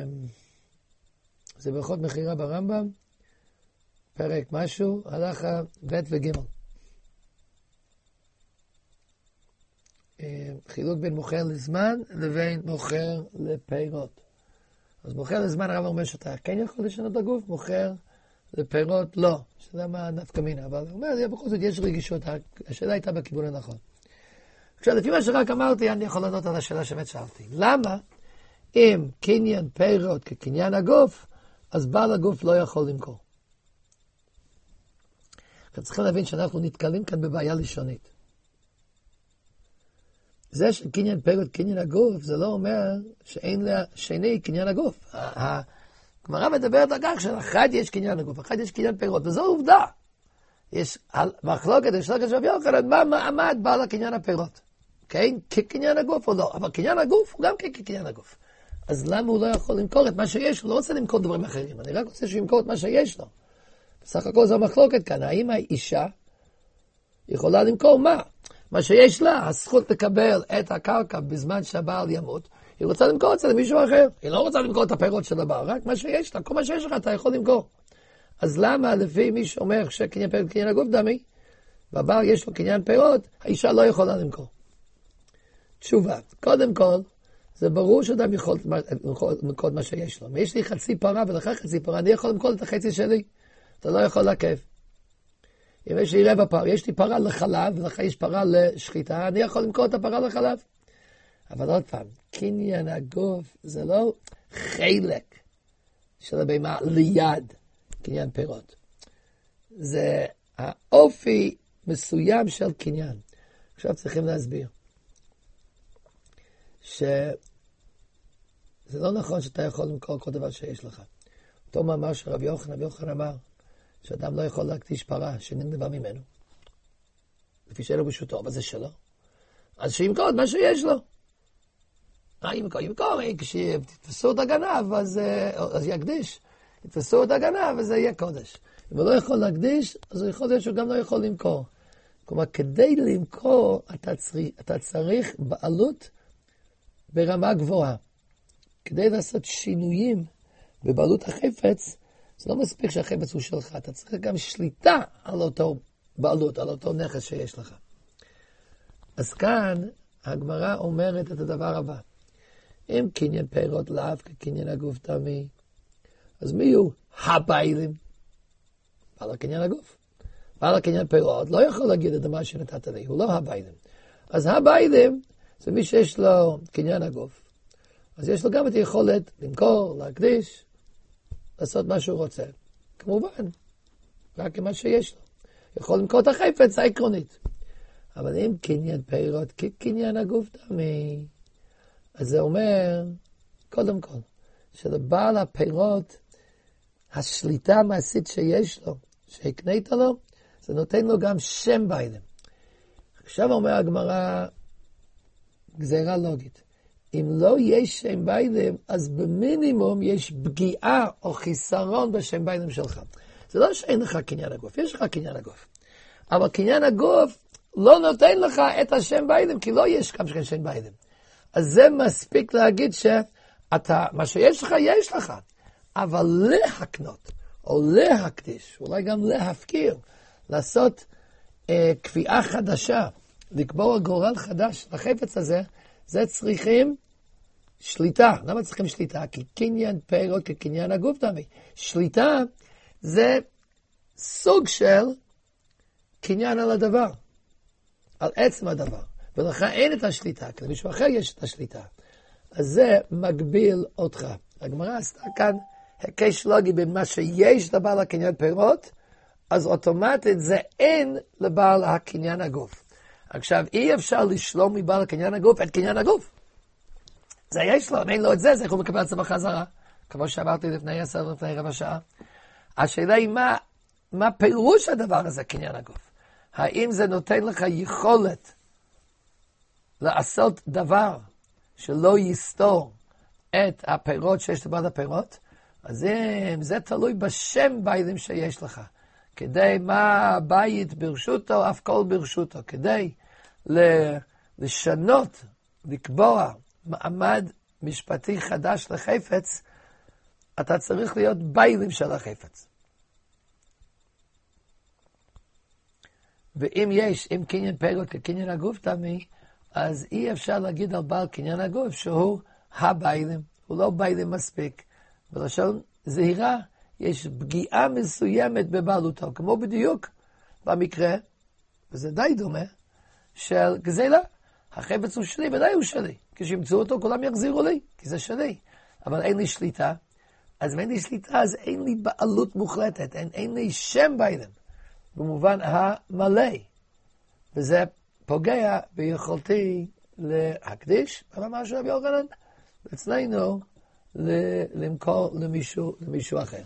זה ברכות מכירה ברמב"ם, פרק משהו, הלכה ב' וג'. חילוק בין מוכר לזמן לבין מוכר לפירות. אז מוכר לזמן הרב אומר שאתה כן יכול לשנות את הגוף, מוכר לפירות לא. שזה מה נפקא מינה, אבל הוא אומר, בכל זאת יש רגישות, השאלה הייתה בכיוון הנכון. עכשיו, לפי מה שרק אמרתי, אני יכול לענות על השאלה שבאמת שאלתי. למה אם קניין פירות כקניין הגוף, אז בעל הגוף לא יכול למכור? אתם צריכים להבין שאנחנו נתקלים כאן בבעיה לשונית. זה שקניין פירות קניין הגוף, זה לא אומר שאין לה שני קניין הגוף. הגמרא מדברת על כך שאחד יש קניין הגוף, אחד יש קניין פירות, וזו עובדה. יש מחלוקת, יש מחלוקת של יוחנן, מה מעמד בעל הקניין הפירות? כן, כקניין הגוף או לא? אבל קניין הגוף הוא גם כקניין הגוף. אז למה הוא לא יכול למכור את מה שיש? הוא לא רוצה למכור דברים אחרים, אני רק רוצה שהוא ימכור את מה שיש לו. בסך הכל זו המחלוקת כאן, האם האישה יכולה למכור מה? מה שיש לה, הזכות לקבל את הקרקע בזמן שהבעל ימות, היא רוצה למכור את זה למישהו אחר. היא לא רוצה למכור את הפירות של הבעל, רק מה שיש לה, כל מה שיש לך אתה יכול למכור. אז למה לפי מי שאומר שקניין פירות קניין הגוף דמי, והבעל יש לו קניין פירות, האישה לא יכולה למכור? תשובה, קודם כל, זה ברור שאדם יכול למכור את מה שיש לו. אם יש לי חצי פרה ולך חצי פרה, אני יכול למכור את החצי שלי. אתה לא יכול לעכב. אם יש לי רבע פרה, יש לי פרה לחלב, ולך יש פרה לשחיטה, אני יכול למכור את הפרה לחלב. אבל עוד פעם, קניין הגוף זה לא חלק של הבהמה ליד קניין פירות. זה האופי מסוים של קניין. עכשיו צריכים להסביר. שזה לא נכון שאתה יכול למכור כל דבר שיש לך. אותו מאמר של רבי יוחנן אמר, שאדם לא יכול להקדיש פרה שנגנבה ממנו. לפי שאין לו ברשותו, אבל זה שלו. אז שימכור את מה שיש לו. ימכור, כשתתפסו את הגנב, אז יקדיש. יתפסו את הגנב, אז זה יהיה קודש. אם הוא לא יכול להקדיש, אז יכול להיות שהוא גם לא יכול למכור. כלומר, כדי למכור, אתה צריך בעלות ברמה גבוהה. כדי לעשות שינויים בבעלות החפץ, זה לא מספיק שהחפץ הוא שלך, אתה צריך גם שליטה על אותו בעלות, על אותו נכס שיש לך. אז כאן הגמרא אומרת את הדבר הבא. אם קניין פירות לאו כקניין הגוף תמי, אז מי הוא הבעלים? בעל הקניין הגוף. בעל הקניין פירות לא יכול להגיד את מה שנתת לי, הוא לא הבעלים. אז הבעלים זה מי שיש לו קניין הגוף. אז יש לו גם את היכולת למכור, להקדיש, לעשות מה שהוא רוצה. כמובן, רק מה שיש לו. יכול למכור את החפץ העקרונית. אבל אם קניין פירות כקניין הגוף תמי, אז זה אומר, קודם כל, שלבעל הפירות, השליטה המעשית שיש לו, שהקנית לו, זה נותן לו גם שם בעלים. עכשיו אומר הגמרא, גזירה לוגית. אם לא יש שם בעלים, אז במינימום יש פגיעה או חיסרון בשם בעלים שלך. זה לא שאין לך קניין הגוף, יש לך קניין הגוף. אבל קניין הגוף לא נותן לך את השם בעלים, כי לא יש כאן שם בעלים. אז זה מספיק להגיד שאתה, מה שיש לך, יש לך. אבל להקנות, או להקדיש, אולי גם להפקיר, לעשות קביעה חדשה, לקבוע גורל חדש לחפץ הזה, זה צריכים שליטה. למה צריכים שליטה? כי קניין פירות כקניין הגוף תמי. שליטה זה סוג של קניין על הדבר, על עצם הדבר. ולך אין את השליטה, כי למישהו אחר יש את השליטה. אז זה מגביל אותך. הגמרא עשתה כאן הקש לוגי בין מה שיש לבעל הקניין פירות, אז אוטומטית זה אין לבעל הקניין הגוף. עכשיו, אי אפשר לשלום מבעל הקניין הגוף את קניין הגוף. זה יש לו, אם אין לו את זה, זה יכול לקבל את זה בחזרה. כמו שאמרתי לפני 10 לפני רבע שעה. השאלה היא מה פירוש הדבר הזה, קניין הגוף? האם זה נותן לך יכולת לעשות דבר שלא יסתור את הפירות שיש לבעל הפירות? אז אם זה תלוי בשם בעלים שיש לך. כדי מה בית ברשותו, אף כל ברשותו. כדי לשנות, לקבוע מעמד משפטי חדש לחפץ, אתה צריך להיות בעלים של החפץ. אם קניין פירות כקניין הגוף תמי, אז אי אפשר להגיד על בעל קניין הגוף שהוא הבעלים. הוא לא בעלים מספיק. בלשון זהירה, יש פגיעה מסוימת בבעלותו, כמו בדיוק במקרה, וזה די דומה, של גזילה. החפץ הוא שלי, ודאי הוא שלי. כשימצאו אותו, כולם יחזירו לי, כי זה שלי. אבל אין לי שליטה. אז אם אין לי שליטה, אז אין לי בעלות מוחלטת, אין לי שם בעלים, במובן המלא. וזה פוגע ביכולתי להקדיש, אבל משהו רבי יוחנן, אצלנו, למכור למישהו אחר.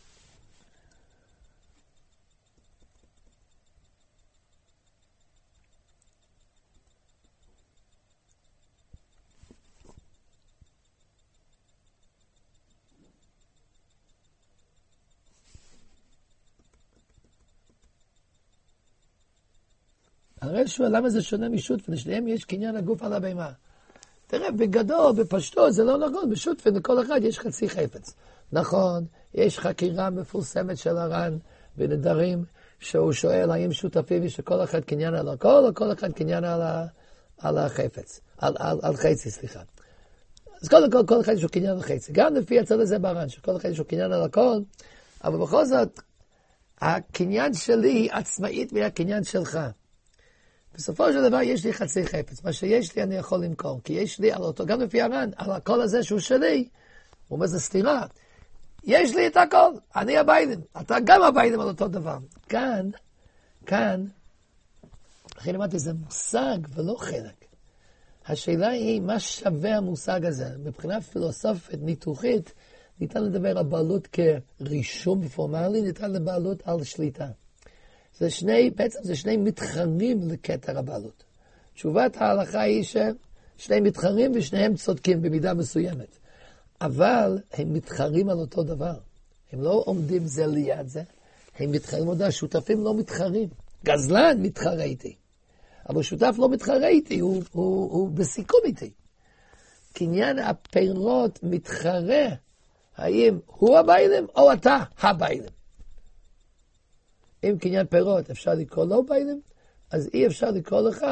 הרי שואל, למה זה שונה משותפין? לשניהם יש קניין הגוף על הבהמה. תראה, בגדול, בפשטות, זה לא נכון. בשותפין, לכל אחד יש חצי חפץ. נכון, יש חקירה מפורסמת של הר"ן בנדרים, שהוא שואל האם שותפים שכל אחד קניין על הכל, או כל אחד קניין על החפץ. על חצי, סליחה. אז קודם כל, כל אחד יש לו קניין על חצי. גם לפי הצד הזה בר"ן, שכל אחד יש לו קניין על הכל, אבל בכל זאת, הקניין שלי היא עצמאית מהקניין שלך. בסופו של דבר יש לי חצי חפץ. מה שיש לי אני יכול למכור. כי יש לי על אותו, גם לפי הר"ן, על הכל הזה שהוא שלי, הוא אומר, זה סתירה. יש לי את הכל, אני הבעלים. אתה גם הבעלים על אותו דבר. כאן, אחרי למדתי, זה מושג ולא חלק. השאלה היא, מה שווה המושג הזה? מבחינה פילוסופית, ניתוחית, ניתן לדבר על בעלות כרישום פורמלי, ניתן לבעלות על שליטה. בעצם זה שני מתחרים לכתר הבעלות. תשובת ההלכה היא ששני מתחרים ושניהם צודקים במידה מסוימת. אבל הם מתחרים על אותו דבר. הם לא עומדים זה ליד זה. הם מתחרים עוד, השותפים לא מתחרים. גזלן מתחרה איתי. אבל שותף לא מתחרה איתי, הוא בסיכום איתי. קניין הפירות מתחרה, האם הוא הבעלים או אתה הבעלים. אם קניין פירות אפשר לקרוא לו בעלים, אז אי אפשר לקרוא לך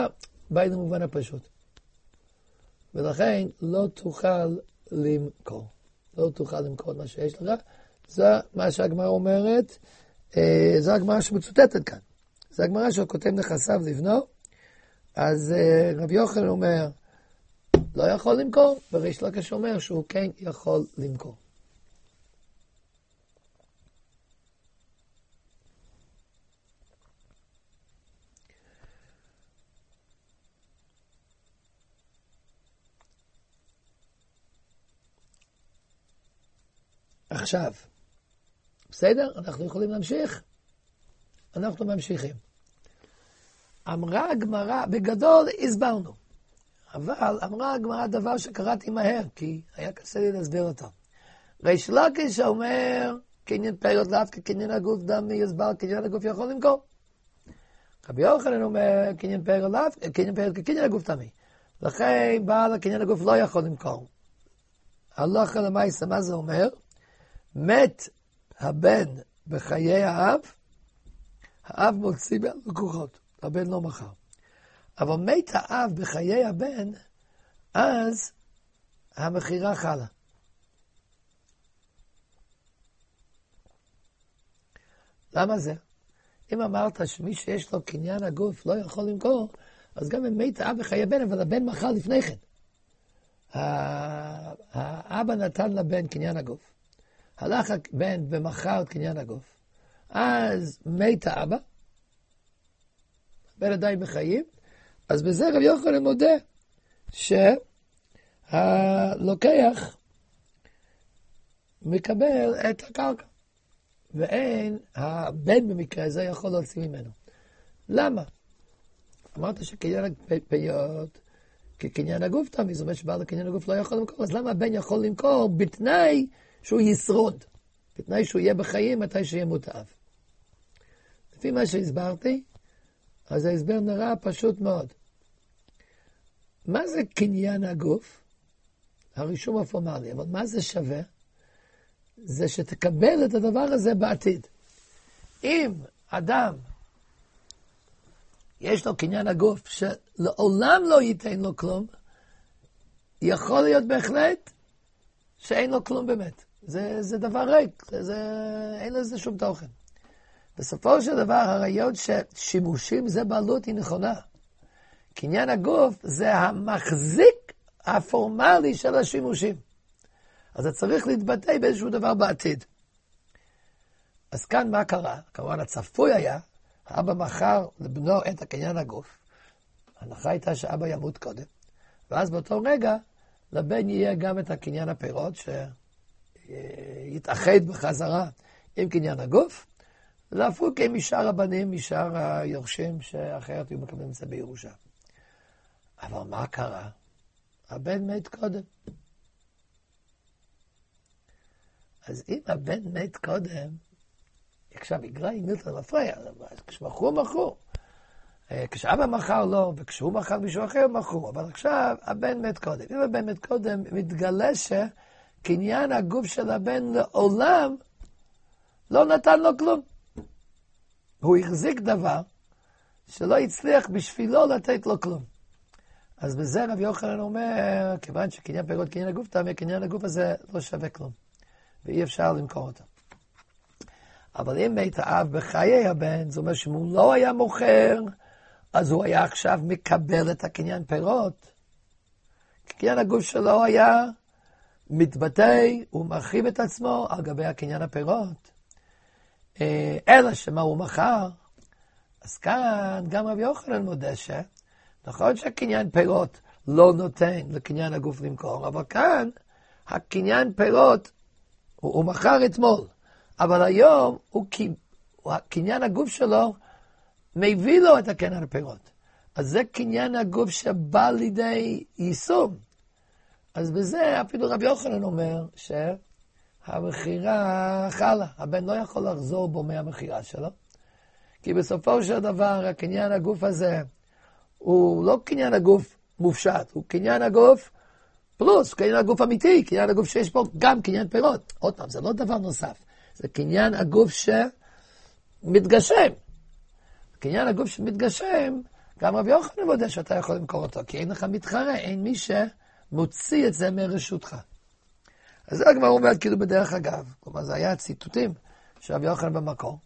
ביי למובן הפשוט. ולכן לא תוכל למכור. לא תוכל למכור מה שיש לך. זה מה שהגמרא אומרת, זה הגמרא שמצוטטת כאן. זה הגמרא שכותב נכסיו לבנו, אז רבי יוחנן אומר, לא יכול למכור, וריש לקיש אומר שהוא כן יכול למכור. עכשיו, בסדר? אנחנו יכולים להמשיך? אנחנו ממשיכים. אמרה הגמרא, בגדול הסברנו, אבל אמרה הגמרא דבר שקראתי מהר, כי היה קשה לי להסביר אותו. ריש לקיש אומר, קניין פירות לאו כקניין הגוף דמי יסבר, קניין הגוף יכול למכור. רבי יוחנן אומר, קניין פירות לאו, קניין פירות כקניין הגוף דמי. לכן בעל הקניין הגוף לא יכול למכור. הלכה למעשה, מה זה אומר? מת הבן בחיי האב, האב מוציא בלקוחות, הבן לא מכר. אבל מת האב בחיי הבן, אז המכירה חלה. למה זה? אם אמרת שמי שיש לו קניין הגוף לא יכול למכור, אז גם אם מת האב בחיי הבן, אבל הבן מכר לפני כן. האבא נתן לבן קניין הגוף. הלך הבן ומכר את קניין הגוף. אז מת האבא, הבן עדיין בחיים, אז בזה רבי יוחנן מודה שהלוקח מקבל את הקרקע, ואין, הבן במקרה הזה יכול להוציא ממנו. למה? אמרת שקניין הפיות כקניין הגוף תמיד, זאת אומרת שבעל הקניין הגוף לא יכול למכור, אז למה הבן יכול למכור בתנאי שהוא ישרוד, בתנאי שהוא יהיה בחיים מתי שיהיה מותאב? לפי מה שהסברתי, אז ההסבר נראה פשוט מאוד. מה זה קניין הגוף? הרישום הפורמלי, אבל מה זה שווה? זה שתקבל את הדבר הזה בעתיד. אם אדם יש לו קניין הגוף שלעולם לא ייתן לו כלום, יכול להיות בהחלט שאין לו כלום באמת. זה דבר ריק, אין לזה שום תוכן. בסופו של דבר, הרעיון ששימושים זה בעלות היא נכונה. קניין הגוף זה המחזיק הפורמלי של השימושים. אז זה צריך להתבטא באיזשהו דבר בעתיד. אז כאן מה קרה? כמובן הצפוי היה, האבא מכר לבנו את הקניין הגוף. ההנחה הייתה שאבא ימות קודם. ואז באותו רגע, לבן יהיה גם את הקניין הפירות, שיתאחד בחזרה עם קניין הגוף, להפוק עם משאר הבנים, משאר היורשים, שאחרת היו מקבלים את זה בירושה. אבל מה קרה? הבן מת קודם. אז אם הבן מת קודם, עכשיו יגרע עם מילתא לפריה, כשמכרו, מכרו. כשאבא מכר לא, וכשהוא מכר מישהו אחר מכרו, אבל עכשיו הבן מת קודם. אם הבן מת קודם, מתגלה שקניין הגוף של הבן לעולם לא נתן לו כלום. הוא החזיק דבר שלא הצליח בשבילו לתת לו כלום. אז בזה רבי יוחנן אומר, כיוון שקניין פירות קניין הגוף, תאמר קניין הגוף הזה לא שווה כלום, ואי אפשר למכור אותו. אבל אם מת האב בחיי הבן, זאת אומרת שאם הוא לא היה מוכר, אז הוא היה עכשיו מקבל את הקניין פירות. קניין הגוף שלו היה מתבטא, הוא מרחיב את עצמו על גבי הקניין הפירות. אלא שמה הוא מכר, אז כאן גם רבי יוחנן מודה נכון שקניין פירות לא נותן לקניין הגוף למכור, אבל כאן הקניין פירות הוא מכר אתמול, אבל היום קניין הגוף שלו מביא לו את הקניין הפירות. אז זה קניין הגוף שבא לידי יישום. אז בזה אפילו רבי יוחנן אומר שהמחירה חלה, הבן לא יכול לחזור בו מהמחירה שלו, כי בסופו של דבר הקניין הגוף הזה הוא לא קניין הגוף מופשט, הוא קניין הגוף פלוס, קניין הגוף אמיתי, קניין הגוף שיש פה גם קניין פירות. עוד פעם, זה לא דבר נוסף, זה קניין הגוף שמתגשם. קניין הגוף שמתגשם, גם רבי יוחנן מודה שאתה יכול למכור אותו, כי אין לך מתחרה, אין מי שמוציא את זה מרשותך. אז זה הגמרא אומרת כאילו בדרך אגב, כלומר זה היה ציטוטים של רבי יוחנן במקור.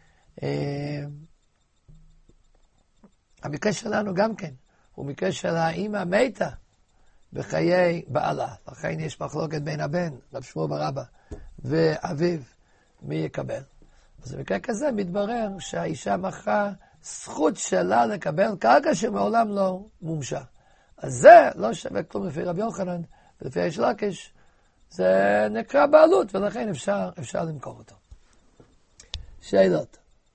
המקרה שלנו גם כן, הוא מקרה של האמא מתה בחיי בעלה. לכן יש מחלוקת בין הבן, רב שמואל בר אבא, ואביו, מי יקבל. אז במקרה כזה מתברר שהאישה מכרה זכות שלה לקבל קרקע שמעולם לא מומשה. אז זה לא שווה כלום לפי רבי יוחנן, ולפי ריש לקיש, זה נקרא בעלות, ולכן אפשר למכור אותו. שאלות.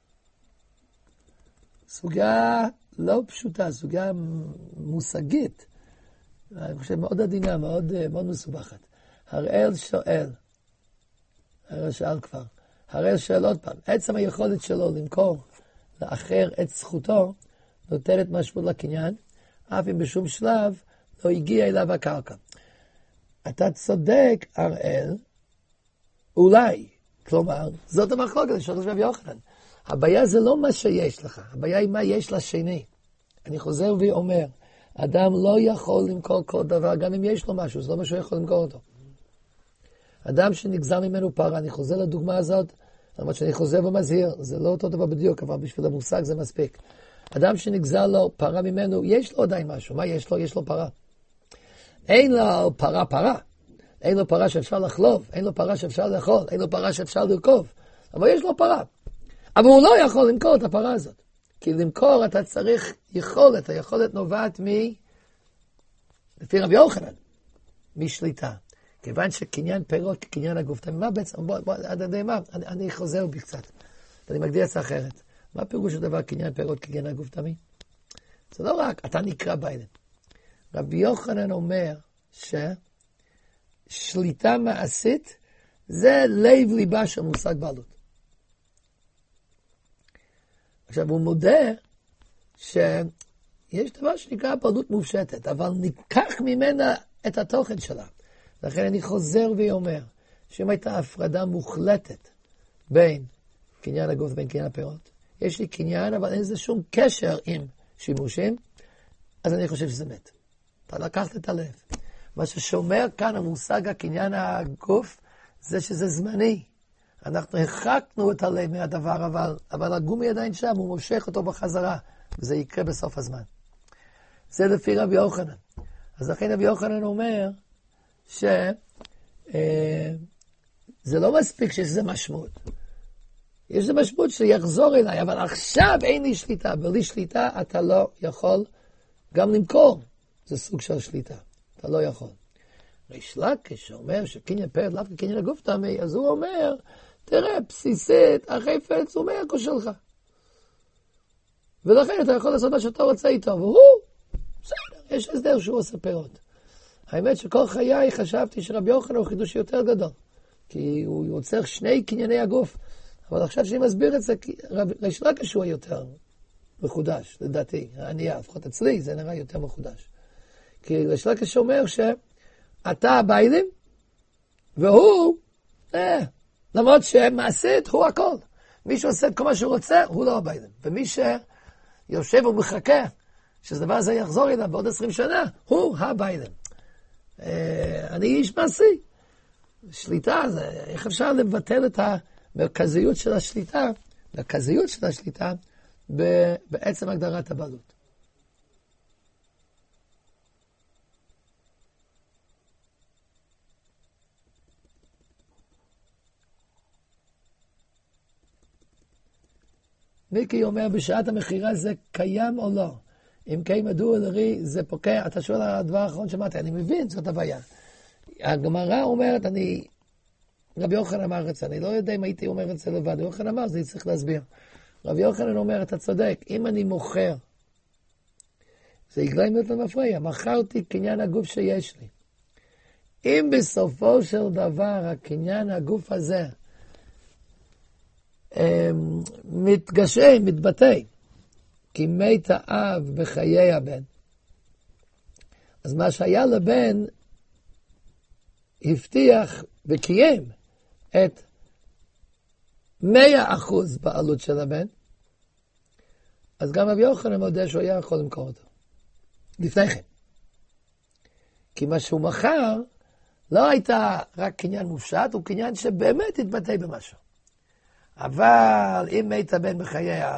סוגיה לא פשוטה, סוגיה מושגית. אני חושב מאוד עדינה, מאוד מסובכת. הראל שואל, הראל שאל כבר, הראל שואל עוד פעם, עצם היכולת שלו למכור לאחר את זכותו, נותנת משמעות לקניין, אף אם בשום שלב לא הגיע אליו הקרקע. אתה צודק, הראל, אולי, כלומר, זאת המחלוקת של רבי יוחנן. הבעיה זה לא מה שיש לך, הבעיה היא מה יש לשני. אני חוזר ואומר, אדם לא יכול למכור כל דבר, גם אם יש לו משהו, זה לא מה שהוא יכול למכור אותו. אדם שנגזר ממנו פרה, אני חוזר לדוגמה הזאת, למרות שאני חוזר ומזהיר, זה לא אותו דבר בדיוק, אבל בשביל המושג זה מספיק. אדם שנגזר לו פרה ממנו, יש לו עדיין משהו. מה יש לו? יש לו פרה. אין לו פרה. אין לו פרה שאפשר לחלוב, אין לו פרה שאפשר לאכול, אין לו פרה שאפשר לרכוב. אבל יש לו פרה. אבל הוא לא יכול למכור את הפרה הזאת. כי למכור אתה צריך יכולת, היכולת נובעת לפי רבי יוחנן, משליטה. כיוון שקניין פירות כקניין הגוף, מה בעצם, אני חוזר בי קצת, ואני מגדיר את זה אחרת. מה פירוש הדבר קניין פירות כקניין הגוף תמי? זה לא רק, אתה נקרא בעלם. רבי יוחנן אומר ששליטה מעשית זה לב ליבה של מושג בעלות. עכשיו הוא מודה שיש דבר שנקרא בעלות מופשטת, אבל ניקח ממנה את התוכן שלה. לכן אני חוזר ואומר, שאם הייתה הפרדה מוחלטת בין קניין הגוף ובין קניין הפירות, יש לי קניין אבל אין לזה שום קשר עם שימושים, אז אני חושב שזה מת. אתה לקחת את הלב. מה ששומר כאן המושג הקניין הגוף, זה שזה זמני. אנחנו הרחקנו את הלב מהדבר, אבל הגומי עדיין שם, הוא מושך אותו בחזרה, וזה יקרה בסוף הזמן. זה לפי רבי יוחנן. אז לכן רבי יוחנן אומר, שזה לא מספיק שזה משמעות. יש לזה משמעות שיחזור אליי, אבל עכשיו אין לי שליטה. בלי שליטה אתה לא יכול גם למכור. זה סוג של שליטה. אתה לא יכול. ריש לקיש שאומר שקניין פירות לאו כקניין הגוף טמא, אז הוא אומר, תראה, בסיסית, החפץ הוא מהכוס שלך. ולכן אתה יכול לעשות מה שאתה רוצה איתו, והוא, בסדר, יש הסדר שהוא עושה פירות. האמת שכל חיי חשבתי שרבי יוחנן הוא חידוש יותר גדול, כי הוא יוצר שני קנייני הגוף, אבל עכשיו שאני מסביר את זה, ריש לקיש הוא יותר מחודש, לדעתי, הענייה, לפחות אצלי, זה נראה יותר מחודש. כי ריש לקיש אומר שאתה הבעלים, והוא, למרות שמעשית הוא הכל. מי שעושה את כל מה שהוא רוצה, הוא לא הבעלים. ומי שיושב ומחכה, שהדבר הזה יחזור אליו בעוד 20 שנה, הוא הבעלים. אני איש מעשי. שליטה, איך אפשר לבטל את המרכזיות של השליטה, המרכזיות של השליטה, בעצם הגדרת הבעלות. מיקי אומר, בשעת המחירה זה קיים או לא? אם כן, מדוע לרי זה פוקע? אתה שואל על הדבר האחרון שמעתי, אני מבין, זאת הבעיה. הגמרא אומרת, רבי יוחנן אמר את זה, אני לא יודע אם הייתי אומר את זה לבד, רבי יוחנן אמר, זה צריך להסביר. רבי יוחנן אומר, אתה צודק, אם אני מוכר, זה יגלה מאוד למפריע, מכרתי קניין הגוף שיש לי. אם בסופו של דבר, הקניין הגוף הזה, מתגשם, מתבטא, כי מת האב בחיי הבן. אז מה שהיה לבן, הבטיח וקיים את 100% בעלות של הבן, אז גם רבי יוחנן מודה שהוא היה יכול למכור אותו. לפני כן. כי מה שהוא מכר לא הייתה רק קניין מופשט, הוא קניין שבאמת התבטא במשהו. אבל אם מת הבן בחייו,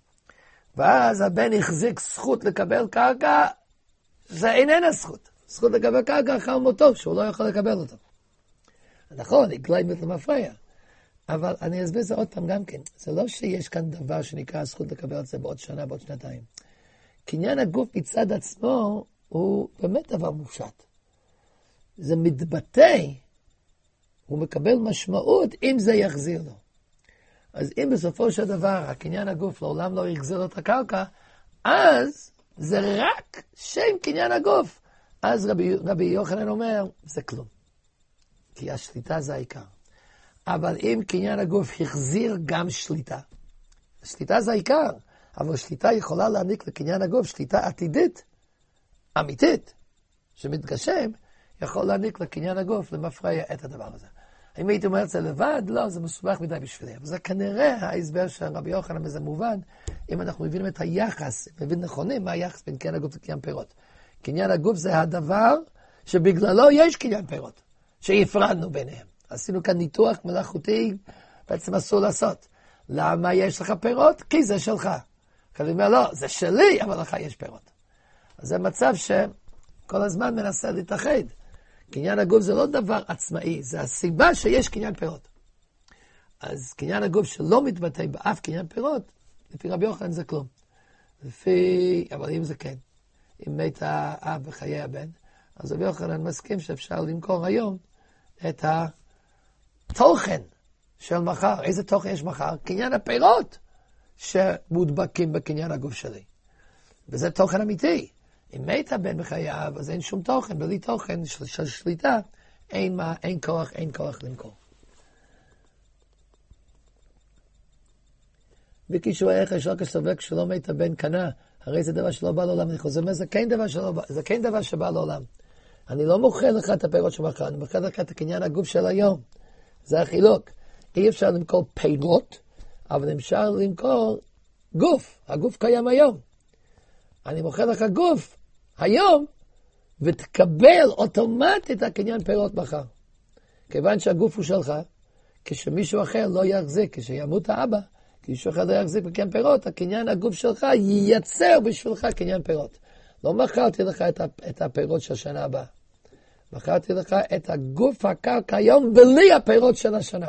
ואז הבן החזיק זכות לקבל קרקע, זה איננה זכות. זכות לקבל קרקע אחר מותו, שהוא לא יכול לקבל אותו. נכון, הגליים את המפריע. אבל אני אסביר זה עוד פעם גם כן. זה לא שיש כאן דבר שנקרא הזכות לקבל את זה בעוד שנה, בעוד שנתיים. קניין הגוף מצד עצמו הוא באמת דבר מופשט. זה מתבטא, הוא מקבל משמעות אם זה יחזיר לו. אז אם בסופו של דבר הקניין הגוף לעולם לא יחזיר לו את הקרקע, אז זה רק שם קניין הגוף. אז רבי יוחנן אומר, זה כלום. כי השליטה זה העיקר. אבל אם קניין הגוף החזיר גם שליטה, השליטה זה העיקר, אבל שליטה יכולה להעניק לקניין הגוף שליטה עתידית, אמיתית, שמתגשם, יכול להעניק לקניין הגוף למפריע את הדבר הזה. אם הייתי אומר את זה לבד, לא, זה מסובך מדי בשבילי. אבל זה כנראה ההסבר של רבי יוחנן, וזה מובן, אם אנחנו מבינים את היחס, מבין נכונים מה היחס בין קניין הגוף לקניין פירות. קניין הגוף זה הדבר שבגללו יש קניין פירות, שהפרדנו ביניהם. עשינו כאן ניתוח מלאכותי, בעצם אסור לעשות. למה יש לך פירות? כי זה שלך. אני אומר, לא, זה שלי, אבל לך יש פירות. אז זה מצב שכל הזמן מנסה להתאחד. קניין הגוף זה לא דבר עצמאי, זה הסיבה שיש קניין פירות. אז קניין הגוף שלא מתבטא באף קניין פירות, לפי רבי יוחנן זה כלום. אבל אם זה כן, אם מת האב בחיי הבן, אז רבי יוחנן מסכים שאפשר למכור היום את התוכן של מחר. איזה תוכן יש מחר? קניין הפירות שמודבקים בקניין הגוף שלי. וזה תוכן אמיתי. אם מת הבן בחייו, אז אין שום תוכן. בלי תוכן של שליטה, אין כוח למכור. בקישור הערך הישר כסובק שלא מת הבן קנה, הרי זה דבר שלא בא לעולם. אני חוזר, זה כן דבר שבא לעולם. אני לא מוכר לך את הפירות שמחר, אני מוכר לך את הקניין הגוף של היום. זה החילוק. אי אפשר למכור פירות, אבל אפשר למכור גוף. הגוף קיים היום. אני מוכר לך גוף היום, ותקבל אוטומטית הקניין פירות מחר. כיוון שהגוף הוא שלך, כשמישהו אחר לא יחזיק, כשימות האבא, כשמישהו אחר לא יחזיק בקניין פירות, הקניין הגוף שלך ייצר בשבילך קניין פירות. לא מכרתי לך את הפירות של השנה הבאה. מכרתי לך את הגוף הקרקע היום בלי הפירות של השנה.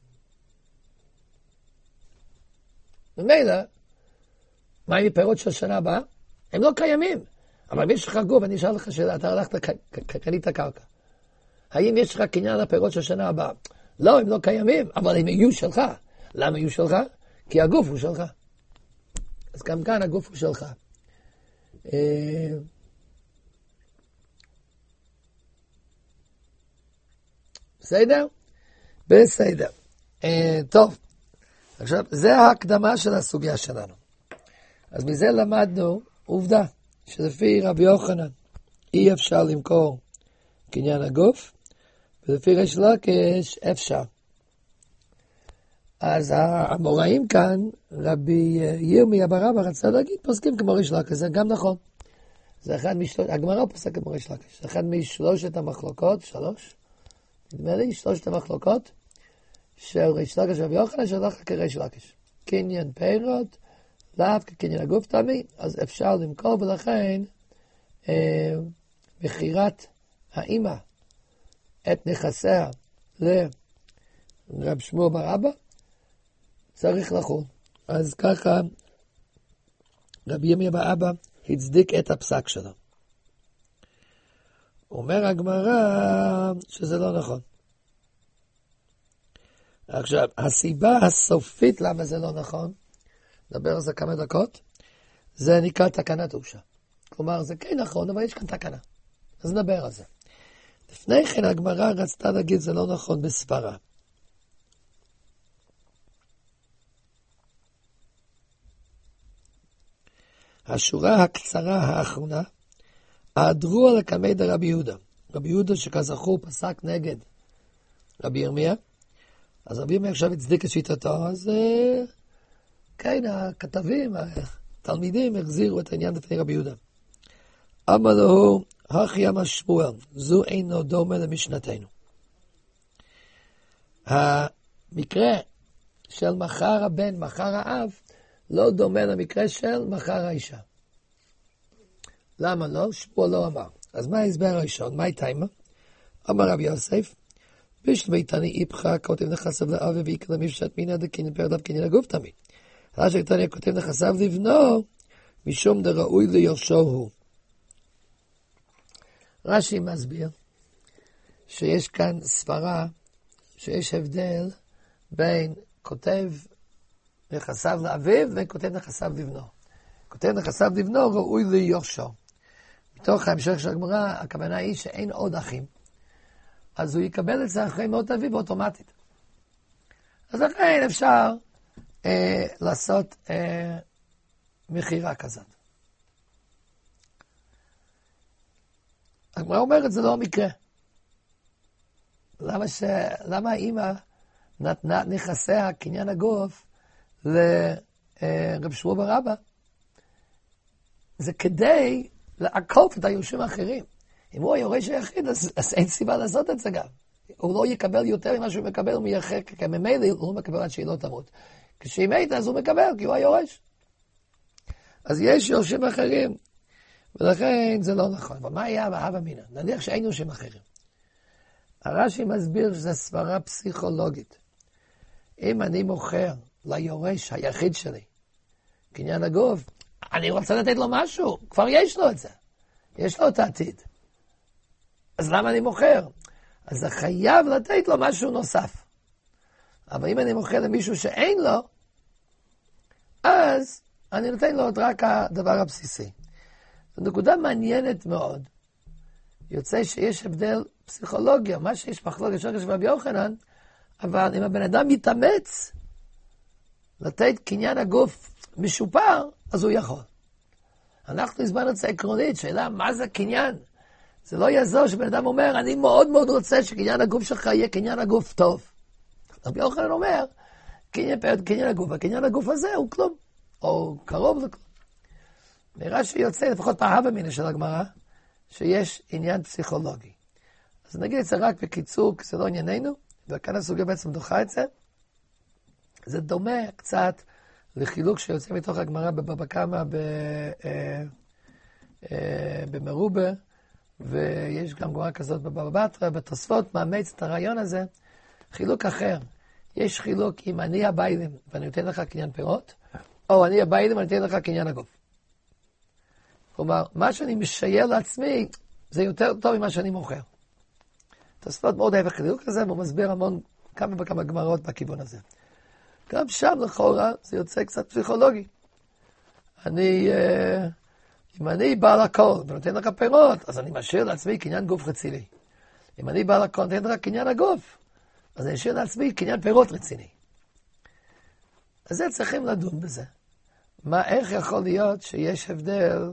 ומילא, מה עם הפירות של השנה הבאה? הם לא קיימים. אבל אם יש לך גוף, אני אשאל לך שאלה, אתה הלכת, קנית קרקע. האם יש לך קניין הפירות של השנה הבאה? לא, הם לא קיימים, אבל הם יהיו שלך. למה יהיו שלך? כי הגוף הוא שלך. אז גם כאן הגוף הוא שלך. בסדר? בסדר. טוב. עכשיו, זה ההקדמה של הסוגיה שלנו. אז מזה למדנו עובדה, שלפי רבי יוחנן אי אפשר למכור קניין הגוף, ולפי ריש לקיש אפשר. אז המוראים כאן, רבי ירמיה בר אבא רצה להגיד, פוסקים כמו ריש לקיש, זה גם נכון. זה אחד הגמרא פוסק כמו ריש לקיש, זה אחד משלושת המחלוקות, נדמה לי, שלושת המחלוקות, של ריש לקיש ורבי יוחנן, שהלכה כריש לקיש. קניין פירות, לאו כקניין הגוף תמי, אז אפשר למכור, ולכן מכירת האמא את נכסיה לרב שמואל בר אבא, צריך לחול. אז ככה רבי ירמיה בר אבא הצדיק את הפסק שלו. אומר הגמרא שזה לא נכון. עכשיו, הסיבה הסופית למה זה לא נכון, נדבר על זה כמה דקות, זה נקרא תקנת אושה. כלומר, זה כן נכון, אבל יש כאן תקנה. אז נדבר על זה. לפני כן הגמרא רצתה להגיד זה לא נכון בסברה. השורה הקצרה האחרונה, העדרו על הקמי דרבי יהודה. רבי יהודה שכזכור פסק נגד רבי ירמיה, אז רבי ירמיה עכשיו הצדיק את שיטתו, אז כן, הכתבים, תלמידים החזירו את העניין לפני רבי יהודה. אמר לו, הכי אמר שמואל, זו אינו דומה למשנתנו. המקרה של מחר הבן, מחר האב, לא דומה למקרה של מחר האישה. למה לא? שמואל לא אמר. אז מה ההסבר הראשון? מה הייתה? אמר רבי יוסף, בשל ביתני איפך כותב נכסיו לאבי ויקרא למפשט מינה דקינן פרדיו קינן הגוף תמיד. רש"י ביתני כותב נכסיו לבנו, משום דראוי ליורשו הוא. רש"י מסביר שיש כאן סברה שיש הבדל בין כותב נכסיו לאביו וכותב נכסיו לבנו. כותב נכסיו לבנו ראוי ליורשו. מתוך ההמשך של הגמרא, הכוונה היא שאין עוד אחים. אז הוא יקבל את זה אחרי מות אביו אוטומטית. אז לכן אפשר לעשות מחירה כזאת. הגמרא אומרת, זה לא מקרה. למה האמא נתנה נכסיה, קניין הגוף, לרב שמואל בר אבא? זה כדי לעקוף את היורשים האחרים. אם הוא היורש היחיד, אז אין סיבה לעשות את זה גם. הוא לא יקבל יותר ממה שהוא מקבל, הוא מייחד, כי ממילא הוא לא מקבל עד שהיא לא תמות. כשהיא מתה, אז הוא מקבל, כי הוא היורש. אז יש יורשים אחרים, ולכן זה לא נכון. אבל מה היה בהווה אמינא? נניח שאין יורשים אחרים. הרש"י מסביר שזו סברה פסיכולוגית. אם אני מוכר ליורש היחיד שלי, קניין הגוף, אני רוצה לתת לו משהו, כבר יש לו את זה. יש לו את העתיד. אז למה אני מוכר? אז זה חייב לתת לו משהו נוסף. אבל אם אני מוכר למישהו שאין לו, אז אני נותן לו רק הדבר הבסיסי. זו נקודה מעניינת מאוד. יוצא שיש הבדל פסיכולוגיה, מה שיש מחלוקת של רבי יוחנן, אבל אם הבן אדם מתאמץ לתת קניין הגוף משופר, אז הוא יכול. אנחנו הסברנו את זה עקרונית, שאלה מה זה קניין? זה לא יעזור שבן אדם אומר, אני מאוד מאוד רוצה שקניין הגוף שלך יהיה קניין הגוף טוב. רבי יוחנן אומר, קניין הגוף, הקניין הגוף הזה הוא כלום, או קרוב לכלום. נראה שיוצא, לפחות בהווה אמינא של הגמרא, שיש עניין פסיכולוגי. אז נגיד את זה רק בקיצור, כי זה לא ענייננו, וכאן הסוגיה בעצם דוחה את זה. זה דומה קצת לחילוק שיוצא מתוך הגמרא בבבא קמא במרובה, ויש גם גמרא כזאת בבבא בתרא, בתוספות מאמץ את הרעיון הזה, חילוק אחר. יש חילוק אם אני הבעלים ואני נותן לך קניין פירות, או אני הבעלים ואני נותן לך קניין הגוף. כלומר, מה שאני משייר לעצמי, זה יותר טוב ממה שאני מוכר. תוספות מאוד אוהב החילוק הזה, והוא מסביר המון כמה וכמה גמרות בכיוון הזה. גם שם לכאורה זה יוצא קצת פסיכולוגי. אם אני בעל הכל ונותן לך פירות, אז אני משאיר לעצמי קניין גוף רציני. אם אני בעל הכל ונותן לך קניין הגוף, אז אני אשאיר לעצמי קניין פירות רציני. אז זה צריכים לדון בזה. איך יכול להיות שיש הבדל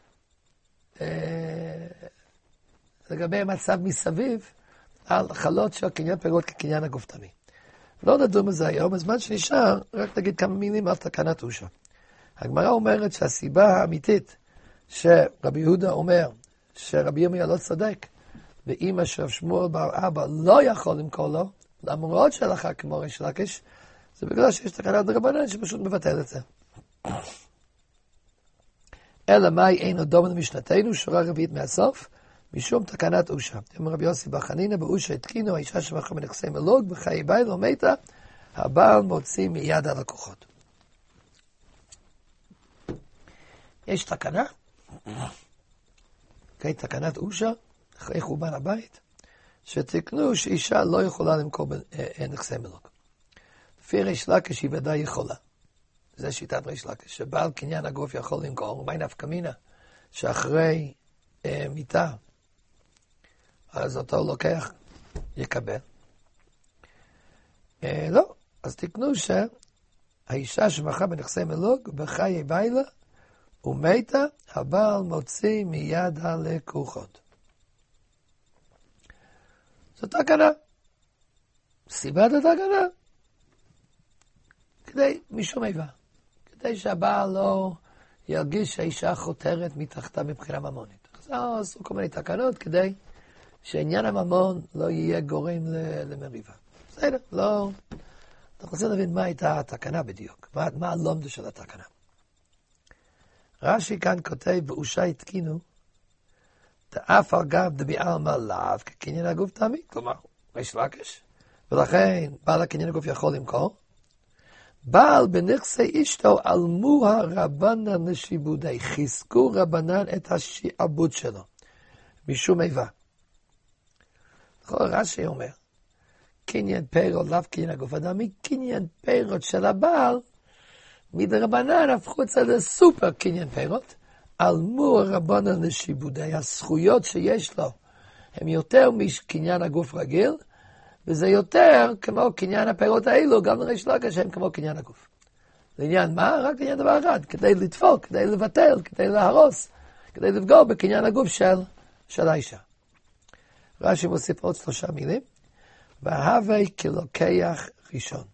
לגבי מצב מסביב על חלות של קניין פירות כקניין הגוף תמי. לא נדון בזה היום, בזמן שנשאר, רק נגיד כמה מילים על תקנת אושה. הגמרא אומרת שהסיבה האמיתית שרבי יהודה אומר שרבי ירמיה לא צודק, ואמא של שמואל בר אבא לא יכול למכור לו, למרות שלך כמו ריש לקיש, זה בגלל שיש תקנת רבנן שפשוט מבטל את זה. אלא מאי אינו דומה למשנתנו, שורה רביעית מהסוף, משום תקנת אושה. אמר רבי יוסי בר חנינא, באושה התקינו, האישה שמכרה בנכסי מלוג, בחיי בית לא מתה, הבעל מוציא מיד הלקוחות. יש תקנה, תקנת אושה, אחרי חורבן הבית, שתקנו שאישה לא יכולה למכור נכסי מלוג. לפי ריש לקיש היא ודאי יכולה. זה שיטת ריש לקיש, שבעל קניין הגוף יכול למכור, מה נפקא מינה, שאחרי מיתה, אז אותו לוקח, יקבל. לא, אז תקנו שהאישה שמכרה בנכסי מלוג, בחיי בילה, ומתה, הבעל מוציא מיד הלקוחות. זו תקנה. סיבת התקנה. כדי משום איבה. כדי שהבעל לא ירגיש שהאישה חותרת מתחתה מבחינה ממונית. אז עשו כל מיני תקנות כדי שעניין הממון לא יהיה גורם למריבה. בסדר, לא. אנחנו רוצים להבין מה הייתה התקנה בדיוק, מה הלומדה של התקנה. רש"י כאן כותב, ואושה התקינו, דאף על גב דבעלמא לאו כקניין הגוף תמיד, כלומר, ריש לקיש, ולכן בעל הקניין הגוף יכול למכור, בעל בנכסי אשתו עלמו הרבנן לשיבודי, חיזקו רבנן את השיעבוד שלו, משום איבה. רש"י אומר, קניין פירות לאו קניין הגוף אדם, מקניין פירות של הבעל, מדרבנן הפכו את זה לסופר קניין פירות, עלמו הרבנן לשיבודי, הזכויות שיש לו הם יותר מקניין הגוף רגיל, וזה יותר כמו קניין הפירות האלו, גם לריש לקיש הם כמו קניין הגוף. לעניין מה? רק עניין דבר אחד, כדי לדפוק, כדי לבטל, כדי להרוס, כדי לפגוע בקניין הגוף של האישה. רש"י מוסיף עוד 3 מילים, והווי כלוקח ראשון.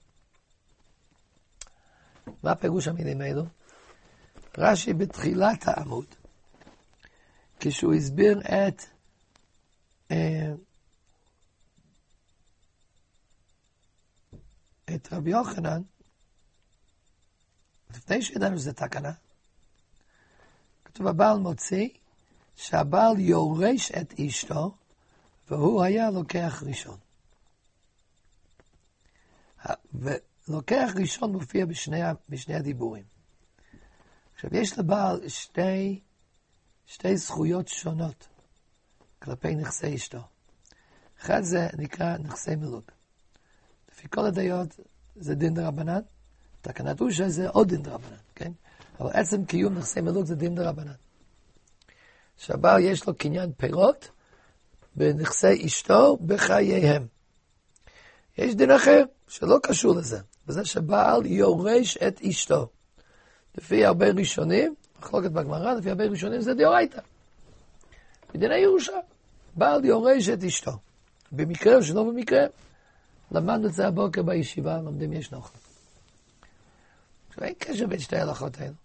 מה פירוש המילים האלו? רש"י בתחילת העמוד, כשהוא הסביר את רבי יוחנן, לפני שידענו שזה תקנה, כתוב הבעל מוציא שהבעל יורש את אשתו, והוא היה לוקח ראשון. ולוקח ראשון מופיע בשני הדיבורים. עכשיו, יש לבעל שתי זכויות שונות כלפי נכסי אשתו. אחד זה נקרא נכסי מילוג. לפי כל הדעות זה דין דרבנן, תקנת אושה זה עוד דין דרבנן, כן? אבל עצם קיום נכסי מילוג זה דין דרבנן. שהבעל יש לו קניין פירות בנכסי אשתו בחייהם. יש דין אחר שלא קשור לזה, וזה שבעל יורש את אשתו. לפי הרבה ראשונים, מחלוקת בגמרא, לפי הרבה ראשונים זה דאורייתא. בדיני ירושה, בעל יורש את אשתו. במקרה או שלא במקרה, למדנו את זה הבוקר בישיבה, לומדים יש נוכל. עכשיו אין קשר בין שתי ההלכות האלה.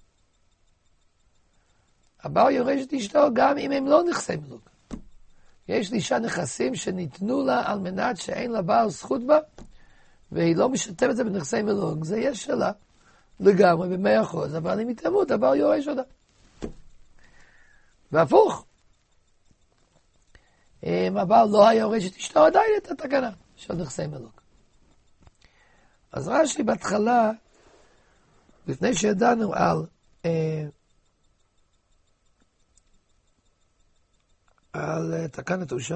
הבעל יורש את אשתו גם אם הם לא נכסי מילוג. יש לאישה נכסים שניתנו לה על מנת שאין לה בעל זכות בה, והיא לא משתפת את זה בנכסי מילוג, זה יש שלה לגמרי ב100%, אבל אם היא תמות, הבעל יורש אותה. והפוך, אם הבעל לא היה יורש את אשתו, עדיין את התקנה של נכסי מילוג. אז רש"י בהתחלה, לפני שידענו על תקנת אושה,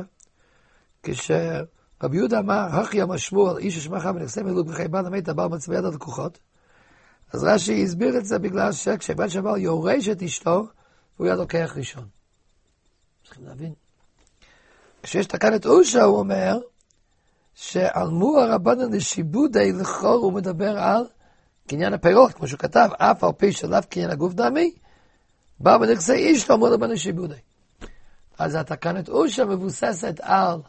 כשרבי יהודה אמר, הכי המשמור על איש השמחה בנכסי מילוג בחיי בעל המת, הבעל מצביע יד על לקוחות, אז רש"י הסביר את זה בגלל שכשבעל שבעל יורש את אשתו, הוא היה לוקח ראשון. צריכים להבין. כשיש תקנת אושה, הוא אומר, שעלמו הרבנן לשיבודי לכור, הוא מדבר על קניין הפירות, כמו שהוא כתב, אף על פי שלאו קניין הגוף דמי, בא בנכסי אשתו, אמרו רבנן לשיבודי. אז התקנת אושה מבוססת על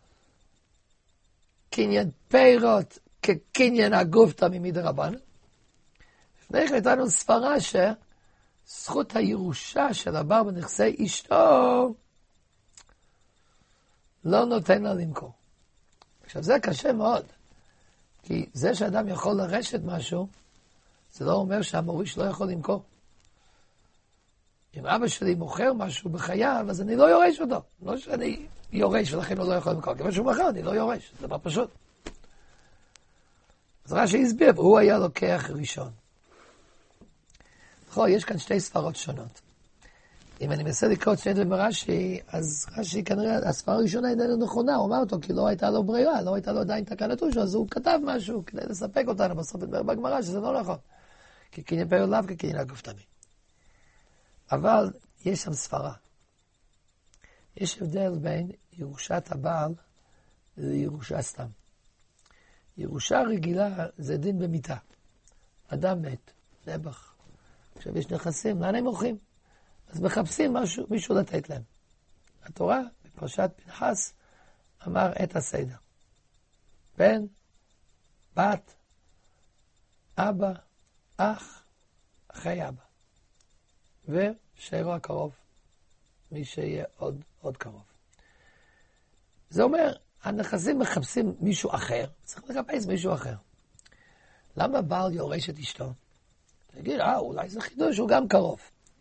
קניין פירות כקניין הגוף דמי מדרבנן. לפני כן הייתה לנו סברה שזכות הירושה של הבעל בנכסי אשתו לא נותן לה למכור. עכשיו זה קשה מאוד, כי זה שאדם יכול לרשת משהו, זה לא אומר שהמוריש לא יכול למכור. אם אבא שלי מוכר משהו בחייו, אז אני לא יורש אותו. לא שאני יורש ולכן הוא לא יכול למכור, כיוון שהוא מכר, אני לא יורש, זה דבר פשוט. אז רש"י הסביר, הוא היה לוקח ראשון. נכון, יש כאן שתי ספרות שונות. אם אני מנסה לקרוא את שני דברים ברש"י, אז רש"י כנראה, הספרה הראשונה איננה נכונה, הוא אמר אותו, כי לא הייתה לו ברירה, לא הייתה לו עדיין תקנת אושה, אז הוא כתב משהו כדי לספק אותנו, בסוף נדבר בגמרא, שזה לא נכון. כי קניין פירות לאו כקניין הגוף דמי. אבל יש שם ספרה. יש הבדל בין ירושת הבעל לירושה סתם. ירושה רגילה זה דין במיתה. אדם מת, נבח. עכשיו יש נכסים, לאן הם הולכים? אז מחפשים מישהו לתת להם. התורה, בפרשת פנחס, אמר את הסדר. בן, בת, אבא, אח, אחי אבא. ושאירו הקרוב, מי שיהיה עוד קרוב. זה אומר, הנכסים מחפשים מישהו אחר, צריך לחפש מישהו אחר. למה בעל יורש את אשתו? תגיד, אולי זה חידוש, הוא גם קרוב.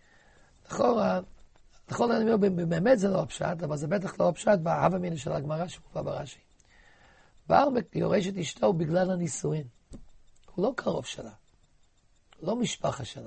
נכון, אני אומר, באמת זה לא הפשט, אבל זה בטח לא הפשט בהווה אמינא של הגמרא שמובא ברש"י. בעל יורש את אשתו בגלל הנישואין. הוא לא קרוב שלה, לא משפחה שלה.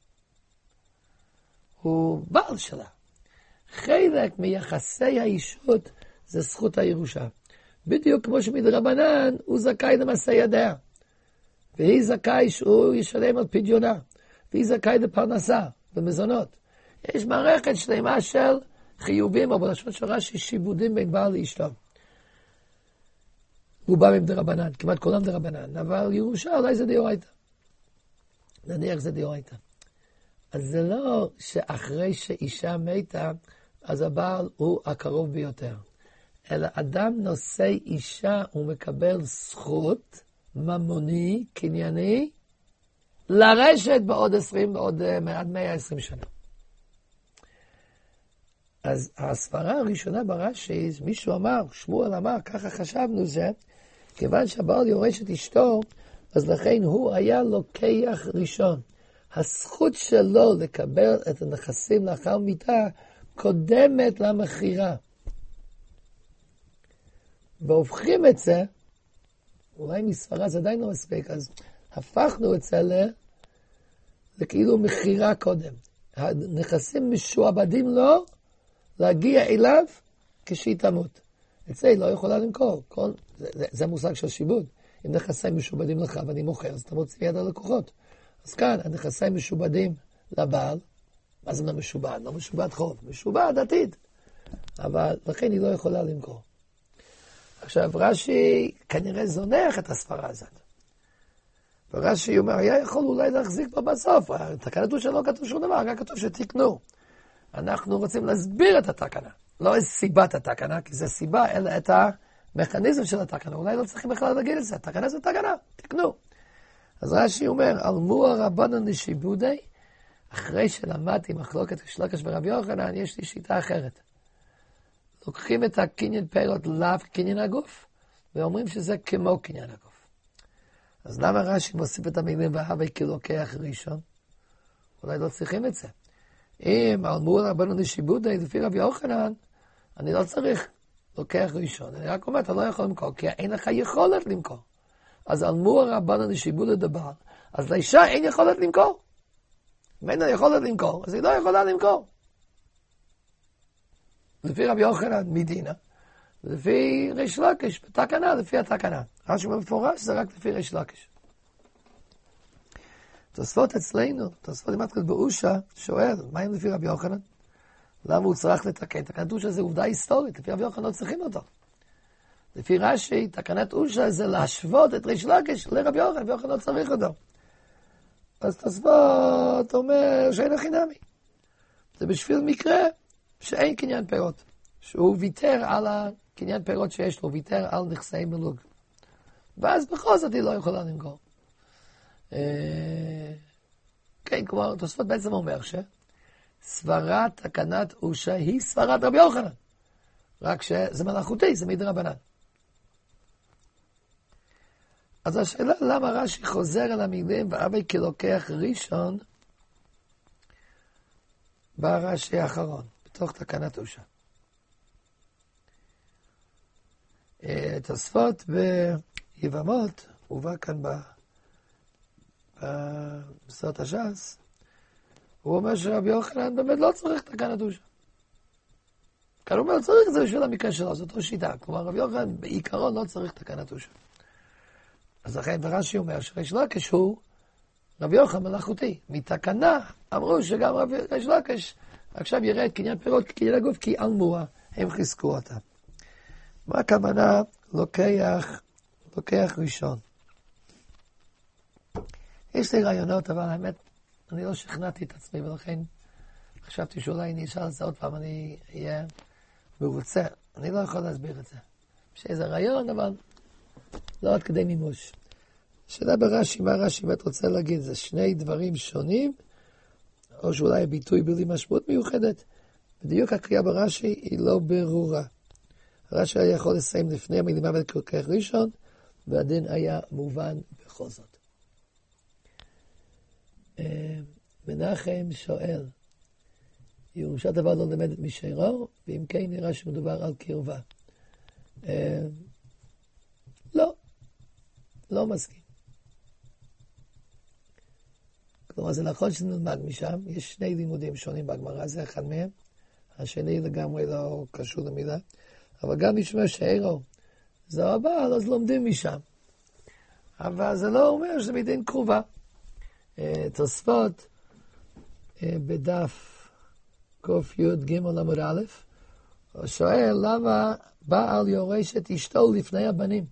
הוא בעל שלה. חלק מיחסי האישות זה זכות הירושה. בדיוק כמו שמדרבנן הוא זכאי למעשה ידיה. והיא זכאי שהוא ישלם על פדיונה. והיא זכאי לפרנסה, במזונות. יש מערכת שלמה של חיובים, או בלשון של רש"י, שיבודים בין בעל לאשתו. רובם הם דרבנן, כמעט כולם דרבנן, אבל ירושה אולי זה דאורייתא. נניח זה דאורייתא. אז זה לא שאחרי שאישה מתה, אז הבעל הוא הקרוב ביותר. אלא אדם נושא אישה, הוא מקבל זכות ממוני, קנייני, לרשת בעוד 20, בעוד עד 120 שנה. אז הסברה הראשונה ברש"י, מישהו אמר, שמואל אמר, ככה חשבנו זה, כיוון שהבעל יורש את אשתו, אז לכן הוא היה לוקח ראשון. הזכות שלו לקבל את הנכסים לאחר מיתה, קודמת למחירה. והופכים את זה, אולי מספרה זה עדיין לא מספיק, אז הפכנו את זה לכאילו מחירה קודם. הנכסים משועבדים לו להגיע אליו כשהיא תמות. את זה היא לא יכולה למכור. זה מושג של שיבוד. אם נכסים משועבדים לך ואני מוכר, אז אתה מוציא יד הלקוחות. אז כאן, הנכסים משועבדים לבעל, מה זה לא משועבד? לא משועבד חוב, משועבד עתיד. אבל לכן היא לא יכולה למכור. עכשיו, רש"י כנראה זונח את הספרה הזאת. ורש"י אומר, היה יכול אולי להחזיק בה בסוף. התקנה שלא כתוב שום דבר, רק כתוב שתקנו. אנחנו רוצים להסביר את התקנה. לא את סיבת התקנה, כי זה סיבה, אלא את המכניזם של התקנה. אולי לא צריכים בכלל להגיד את זה. התקנה זה תקנה, תקנו. אז רש"י אומר, אלמו הרבנן לשיבודי, אחרי שלמדתי מחלוקת ריש לקיש ורבי יוחנן, יש לי שיטה אחרת. לוקחים את הקניין פירות לאו קניין הגוף, ואומרים שזה כמו קניין הגוף. אז למה רש"י מוסיף את המילים והווה כי לוקח ראשון? אולי לא צריכים את זה. אם אלמו הרבנן לשיבודי, לפי רבי יוחנן, אני לא צריך לוקח ראשון. אני רק אומר, אתה לא יכול למכור, כי אין לך יכולת למכור. אז אלמו הרבנן לשיבודי דבר, אז לאישה אין יכולת למכור. אם אין לה יכולת למכור, אז היא לא יכולה למכור. לפי רבי יוחנן מדינה, לפי ריש לקיש, בתקנה, לפי התקנה. רש"י במפורש זה רק לפי ריש לקיש. תוספות אצלנו, תוספות למטרת באושה, שואל, מה אם לפי רבי יוחנן? למה הוא צריך לתקן? תקנת אושה זה עובדה היסטורית, לפי רבי יוחנן לא צריכים אותו. לפי רש"י, תקנת אושה זה להשוות את ריש לקיש לרבי יוחנן, רבי יוחנן לא צריך אותו. אז תוספות אומר שאין הכי נמי. זה בשביל מקרה שאין קניין פירות. שהוא ויתר על הקניין פירות שיש לו, הוא ויתר על נכסי מלוג. ואז בכל זאת היא לא יכולה למכור. כן, כלומר, תוספות בעצם אומר שסברת תקנת אושה היא סברת רבי יוחנן. רק שזה מלאכותי, זה מדרבנן. אז השאלה למה רש"י חוזר על המילים והווה כי לוקח ראשון ברש"י האחרון, בתוך תקנת אושה. תוספות ביבמות, הובא כאן בסוד הש"ס, הוא אומר שרבי יוחנן באמת לא צריך תקנת אושה. כאן הוא אומר, צריך את זה בשביל המקרה שלו, זאת לא שיטה. כלומר, רבי יוחנן בעיקרון לא צריך תקנת אושה. אז לכן ברש"י אומר שריש לקיש הוא רבי יוחנן מלאכותי. מתקנה אמרו שגם ריש לקיש עכשיו יראה את קניין פירות כקניין הגוף, כי אלמוה הם חיזקו אותה. מה הכוונה לוקח ראשון? יש לי רעיונות, אבל האמת, אני לא שכנעתי את עצמי, ולכן חשבתי שאולי אני אשאל את זה עוד פעם, אני אהיה מרוצה. אני לא יכול להסביר את זה. יש איזה רעיון, אבל לא עד כדי מימוש. שאלה ברש"י, מה רש"י באמת רוצה להגיד? זה שני דברים שונים, או שאולי הביטוי בלי משמעות מיוחדת. בדיוק הקריאה ברש"י היא לא ברורה. הרש"י היה יכול לסיים לפני המילים אבל כרך ראשון, והדין היה מובן בכל זאת. מנחם שואל, ירושת דבר לא למדת משירו, ואם כן נראה שמדובר על קרבה. לא מסכים. כלומר, זה נכון שנלמד משם, יש שני לימודים שונים בגמרא, זה אחד מהם, השני לגמרי לא קשור למילה, אבל גם מי שאומר שאירו זה הבעל, אז לומדים משם. אבל זה לא אומר שזה מדין קרובה. תוספות בדף ק"ג עמוד א', הוא שואל למה בעל יורש את אשתו לפני הבנים?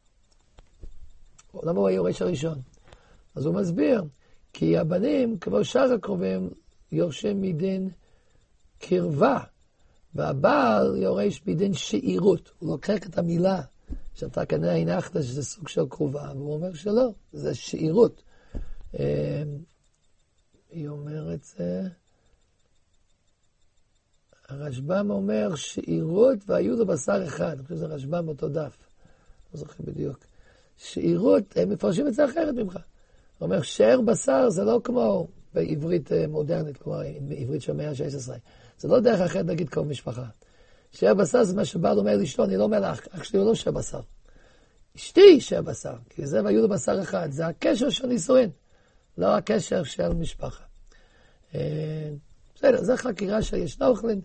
למה הוא היורש הראשון? אז הוא מסביר, כי הבנים, כמו שאר הקרובים, יורשים מדין קרבה, והבעל יורש מדין שאירות. הוא לוקח את המילה שאתה כנראה הנחת שזה סוג של קרובה, והוא אומר שלא, זה שאירות. היא אומרת זה, הרשב"ם אומר שאירות והיו לו בשר אחד, אני חושב שזה רשב"ם באותו דף, לא זוכר בדיוק. שאירות, הם מפרשים את זה אחרת ממך. הוא אומר, שאר בשר זה לא כמו בעברית מודרנית, כלומר בעברית של המאה ה-16. זה לא דרך אחרת להגיד כל משפחה. שאר בשר זה מה שבעל אומר לאשתו, אני לא אומר לך, אח שלי הוא לא שאר בשר. אשתי שאר בשר, כי זה והיו לו בשר אחד, זה הקשר של נישואין, לא הקשר של משפחה. בסדר, זו חקירה של יש נוכלין.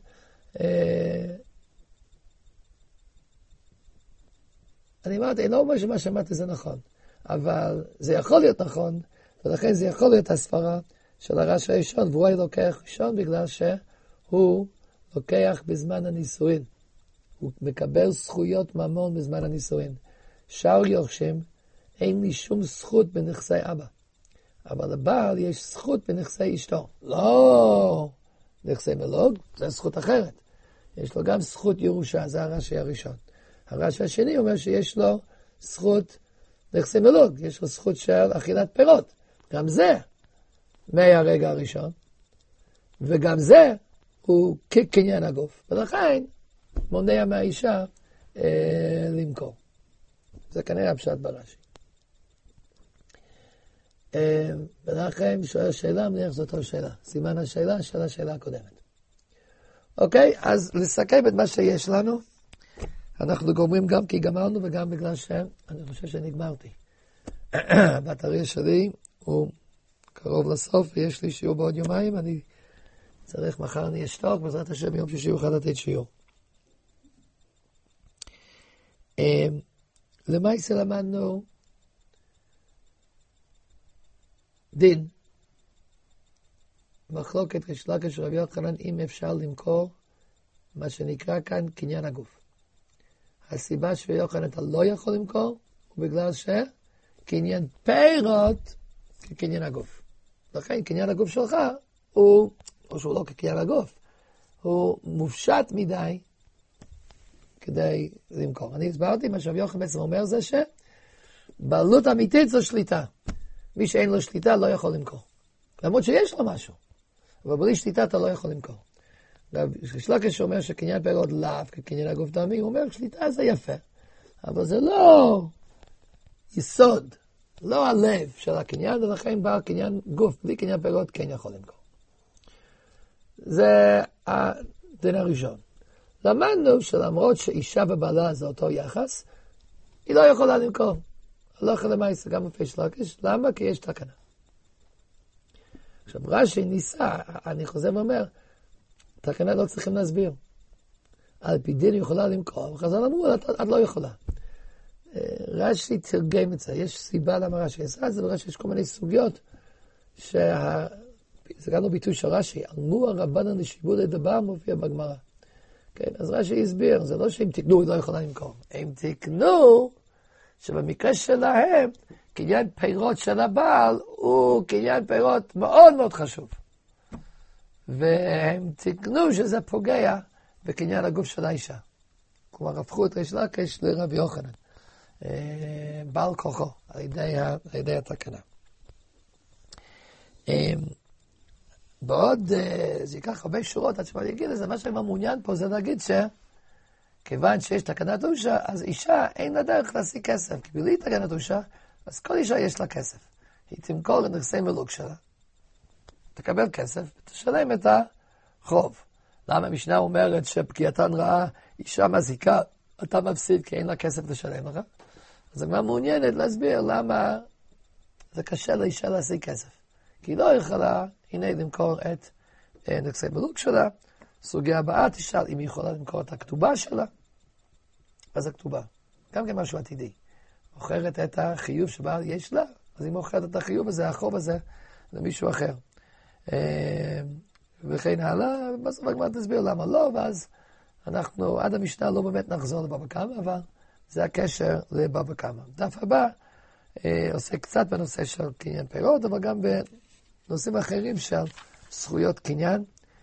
אני אמרתי, אני לא אומר שמה שאמרתי זה נכון, אבל זה יכול להיות נכון, ולכן זה יכול להיות הסברה של הרש"י הראשון, והוא היה לוקח ראשון בגלל שהוא לוקח בזמן הנישואין. הוא מקבל זכויות ממון בזמן הנישואין. שאר יורשים, אין לי שום זכות בנכסי אבא. אבל לבעל יש זכות בנכסי אשתו. לא, נכסי מלוג, זה זכות אחרת. יש לו גם זכות ירושה, זה הרש"י הראשון. הרש"י השני אומר שיש לו זכות נכסי מלוג, יש לו זכות של אכילת פירות. גם זה מהרגע הראשון, וגם זה הוא כקניין הגוף, ולכן מונע מהאישה למכור. זה כנראה הפשט ברש"י. ולכן שואל שאלה, מניח זאת עוד שאלה. סימן השאלה, שאלה הקודמת. אוקיי, אז לסכם את מה שיש לנו. אנחנו גומרים גם כי גמרנו וגם בגלל שאני חושב שנגמרתי. הבטריה שלי הוא קרוב לסוף ויש לי שיעור בעוד יומיים. אני צריך מחר אני אשתוק, בעזרת השם יום שישי אוכל לתת שיעור. למעשה למדנו דין, מחלוקת ריש לקיש ורבי יוחנן אם אפשר למכור מה שנקרא כאן קניין הגוף. הסיבה שרבי יוחנן אתה לא יכול למכור הוא בגלל שקניין פירות כקניין הגוף. לכן קניין הגוף שלך הוא, או שהוא לא כקניין הגוף, הוא מופשט מדי כדי למכור. אני הסברתי מה שרבי יוחנן בעצם אומר זה שבעלות אמיתית זו שליטה. מי שאין לו שליטה לא יכול למכור. למרות שיש לו משהו. אבל בלי שליטה אתה לא יכול למכור. ריש לקיש אומר שקניין פירות לאו כקניין הגוף דמי, הוא אומר שליטה זה יפה. אבל זה לא יסוד, לא הלב של הקניין, ולכן בא קניין גוף, בלי קניין פירות כן יכול למכור. זה הדין הראשון. למדנו שלמרות שאישה ובעלה זה אותו יחס, היא לא יכולה למכור. הלכה למעשה גם בפי ריש לקיש. למה? כי יש תקנה. עכשיו רש"י ניסה, אני חוזר ואומר, תקנה לא צריכים להסביר. על פי דין היא יכולה למכור, וחז"ל אמרו, את לא יכולה. רש"י תרגם את זה, יש סיבה למה רש"י עשה את זה, ורש"י יש כל מיני סוגיות, זה גם לא ביטוי של רש"י, אמרו הרבנן לשיבולי דבר מופיע בגמרא. כן, אז רש"י הסביר, זה לא שאם תקנו היא לא יכולה למכור. אם תקנו, שבמקרה שלהם, קניין פירות של הבעל הוא קניין פירות מאוד מאוד חשוב. והם תקנו שזה פוגע בקניין הגוף של האישה. כלומר, הפכו את ריש לקיש לרבי יוחנן. בעל כוחו, על ידי התקנה. בעוד זה ייקח הרבה שורות עד שאני אגיד לזה, מה שאני מעוניין פה זה להגיד שכיוון שיש תקנת אושה, אז אישה אין לה דרך להשיג כסף, כי בלי תקנת אושה, אז כל אישה יש לה כסף. היא תמכור את נכסי מלוק שלה, תקבל כסף ותשלם את החוב. למה המשנה אומרת שפגיעתן רעה, אישה מזיקה, אתה מפסיד כי אין לה כסף לשלם לך? אז אני מעוניינת להסביר למה זה קשה לאישה להשיג כסף. כי היא לא יכולה, הנה, למכור את נכסי מלוק שלה. סוגיה הבאה תשאל אם היא יכולה למכור את הכתובה שלה. אז הכתובה, גם כן משהו עתידי. מוכרת את החיוב שבה יש לה, אז היא מוכרת את החיוב הזה, החוב הזה, למישהו אחר. וכן הלאה, בסוף הגמרא תסביר למה לא, ואז אנחנו עד המשנה לא באמת נחזור לבבא קמא, אבל זה הקשר לבבא קמא. דף הבא עושה קצת בנושא של קניין פירות, אבל גם בנושאים אחרים של זכויות קניין.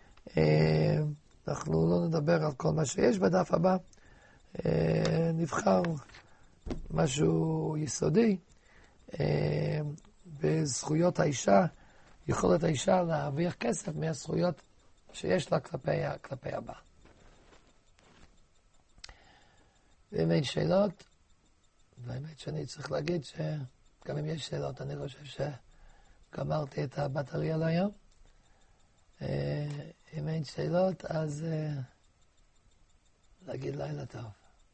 אנחנו לא נדבר על כל מה שיש בדף הבא, נבחר משהו יסודי בזכויות האישה, יכולת האישה להרוויח כסף מהזכויות שיש לה כלפי הבא. ואם אין שאלות, והאמת שאני צריך להגיד שגם אם יש שאלות, אני חושב שגמרתי את הבטריה להיום. אם אין שאלות, אז להגיד לילה טוב.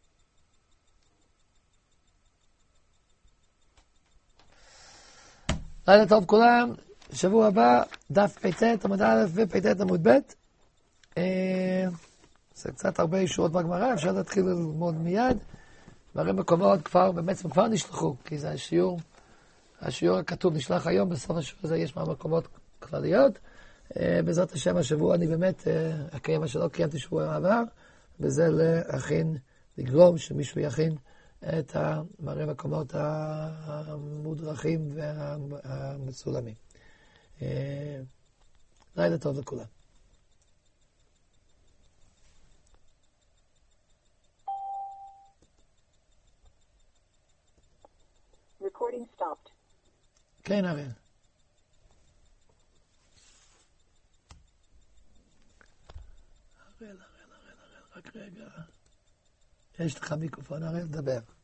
לילה טוב כולם, שבוע הבא, דף פ"ט עמוד א' ופ"ט עמוד ב'. זה קצת הרבה ישועות בגמרא, אפשר להתחיל ללמוד מיד. והרי מקומות כבר נשלחו, כי זה השיעור הכתוב נשלח היום, בסוף השיעור הזה יש מהמקומות כלליות. בעזרת השם השבוע אני באמת אקיים מה שלא קיימתי שבוע העבר, וזה לגרום שמישהו יכין את מראה מקומות המודרכים והמצולמים. לילה טוב לכולם. Recording stopped. כן, הראל. רק רגע. יש לך מיקרופון, הראל, דבר.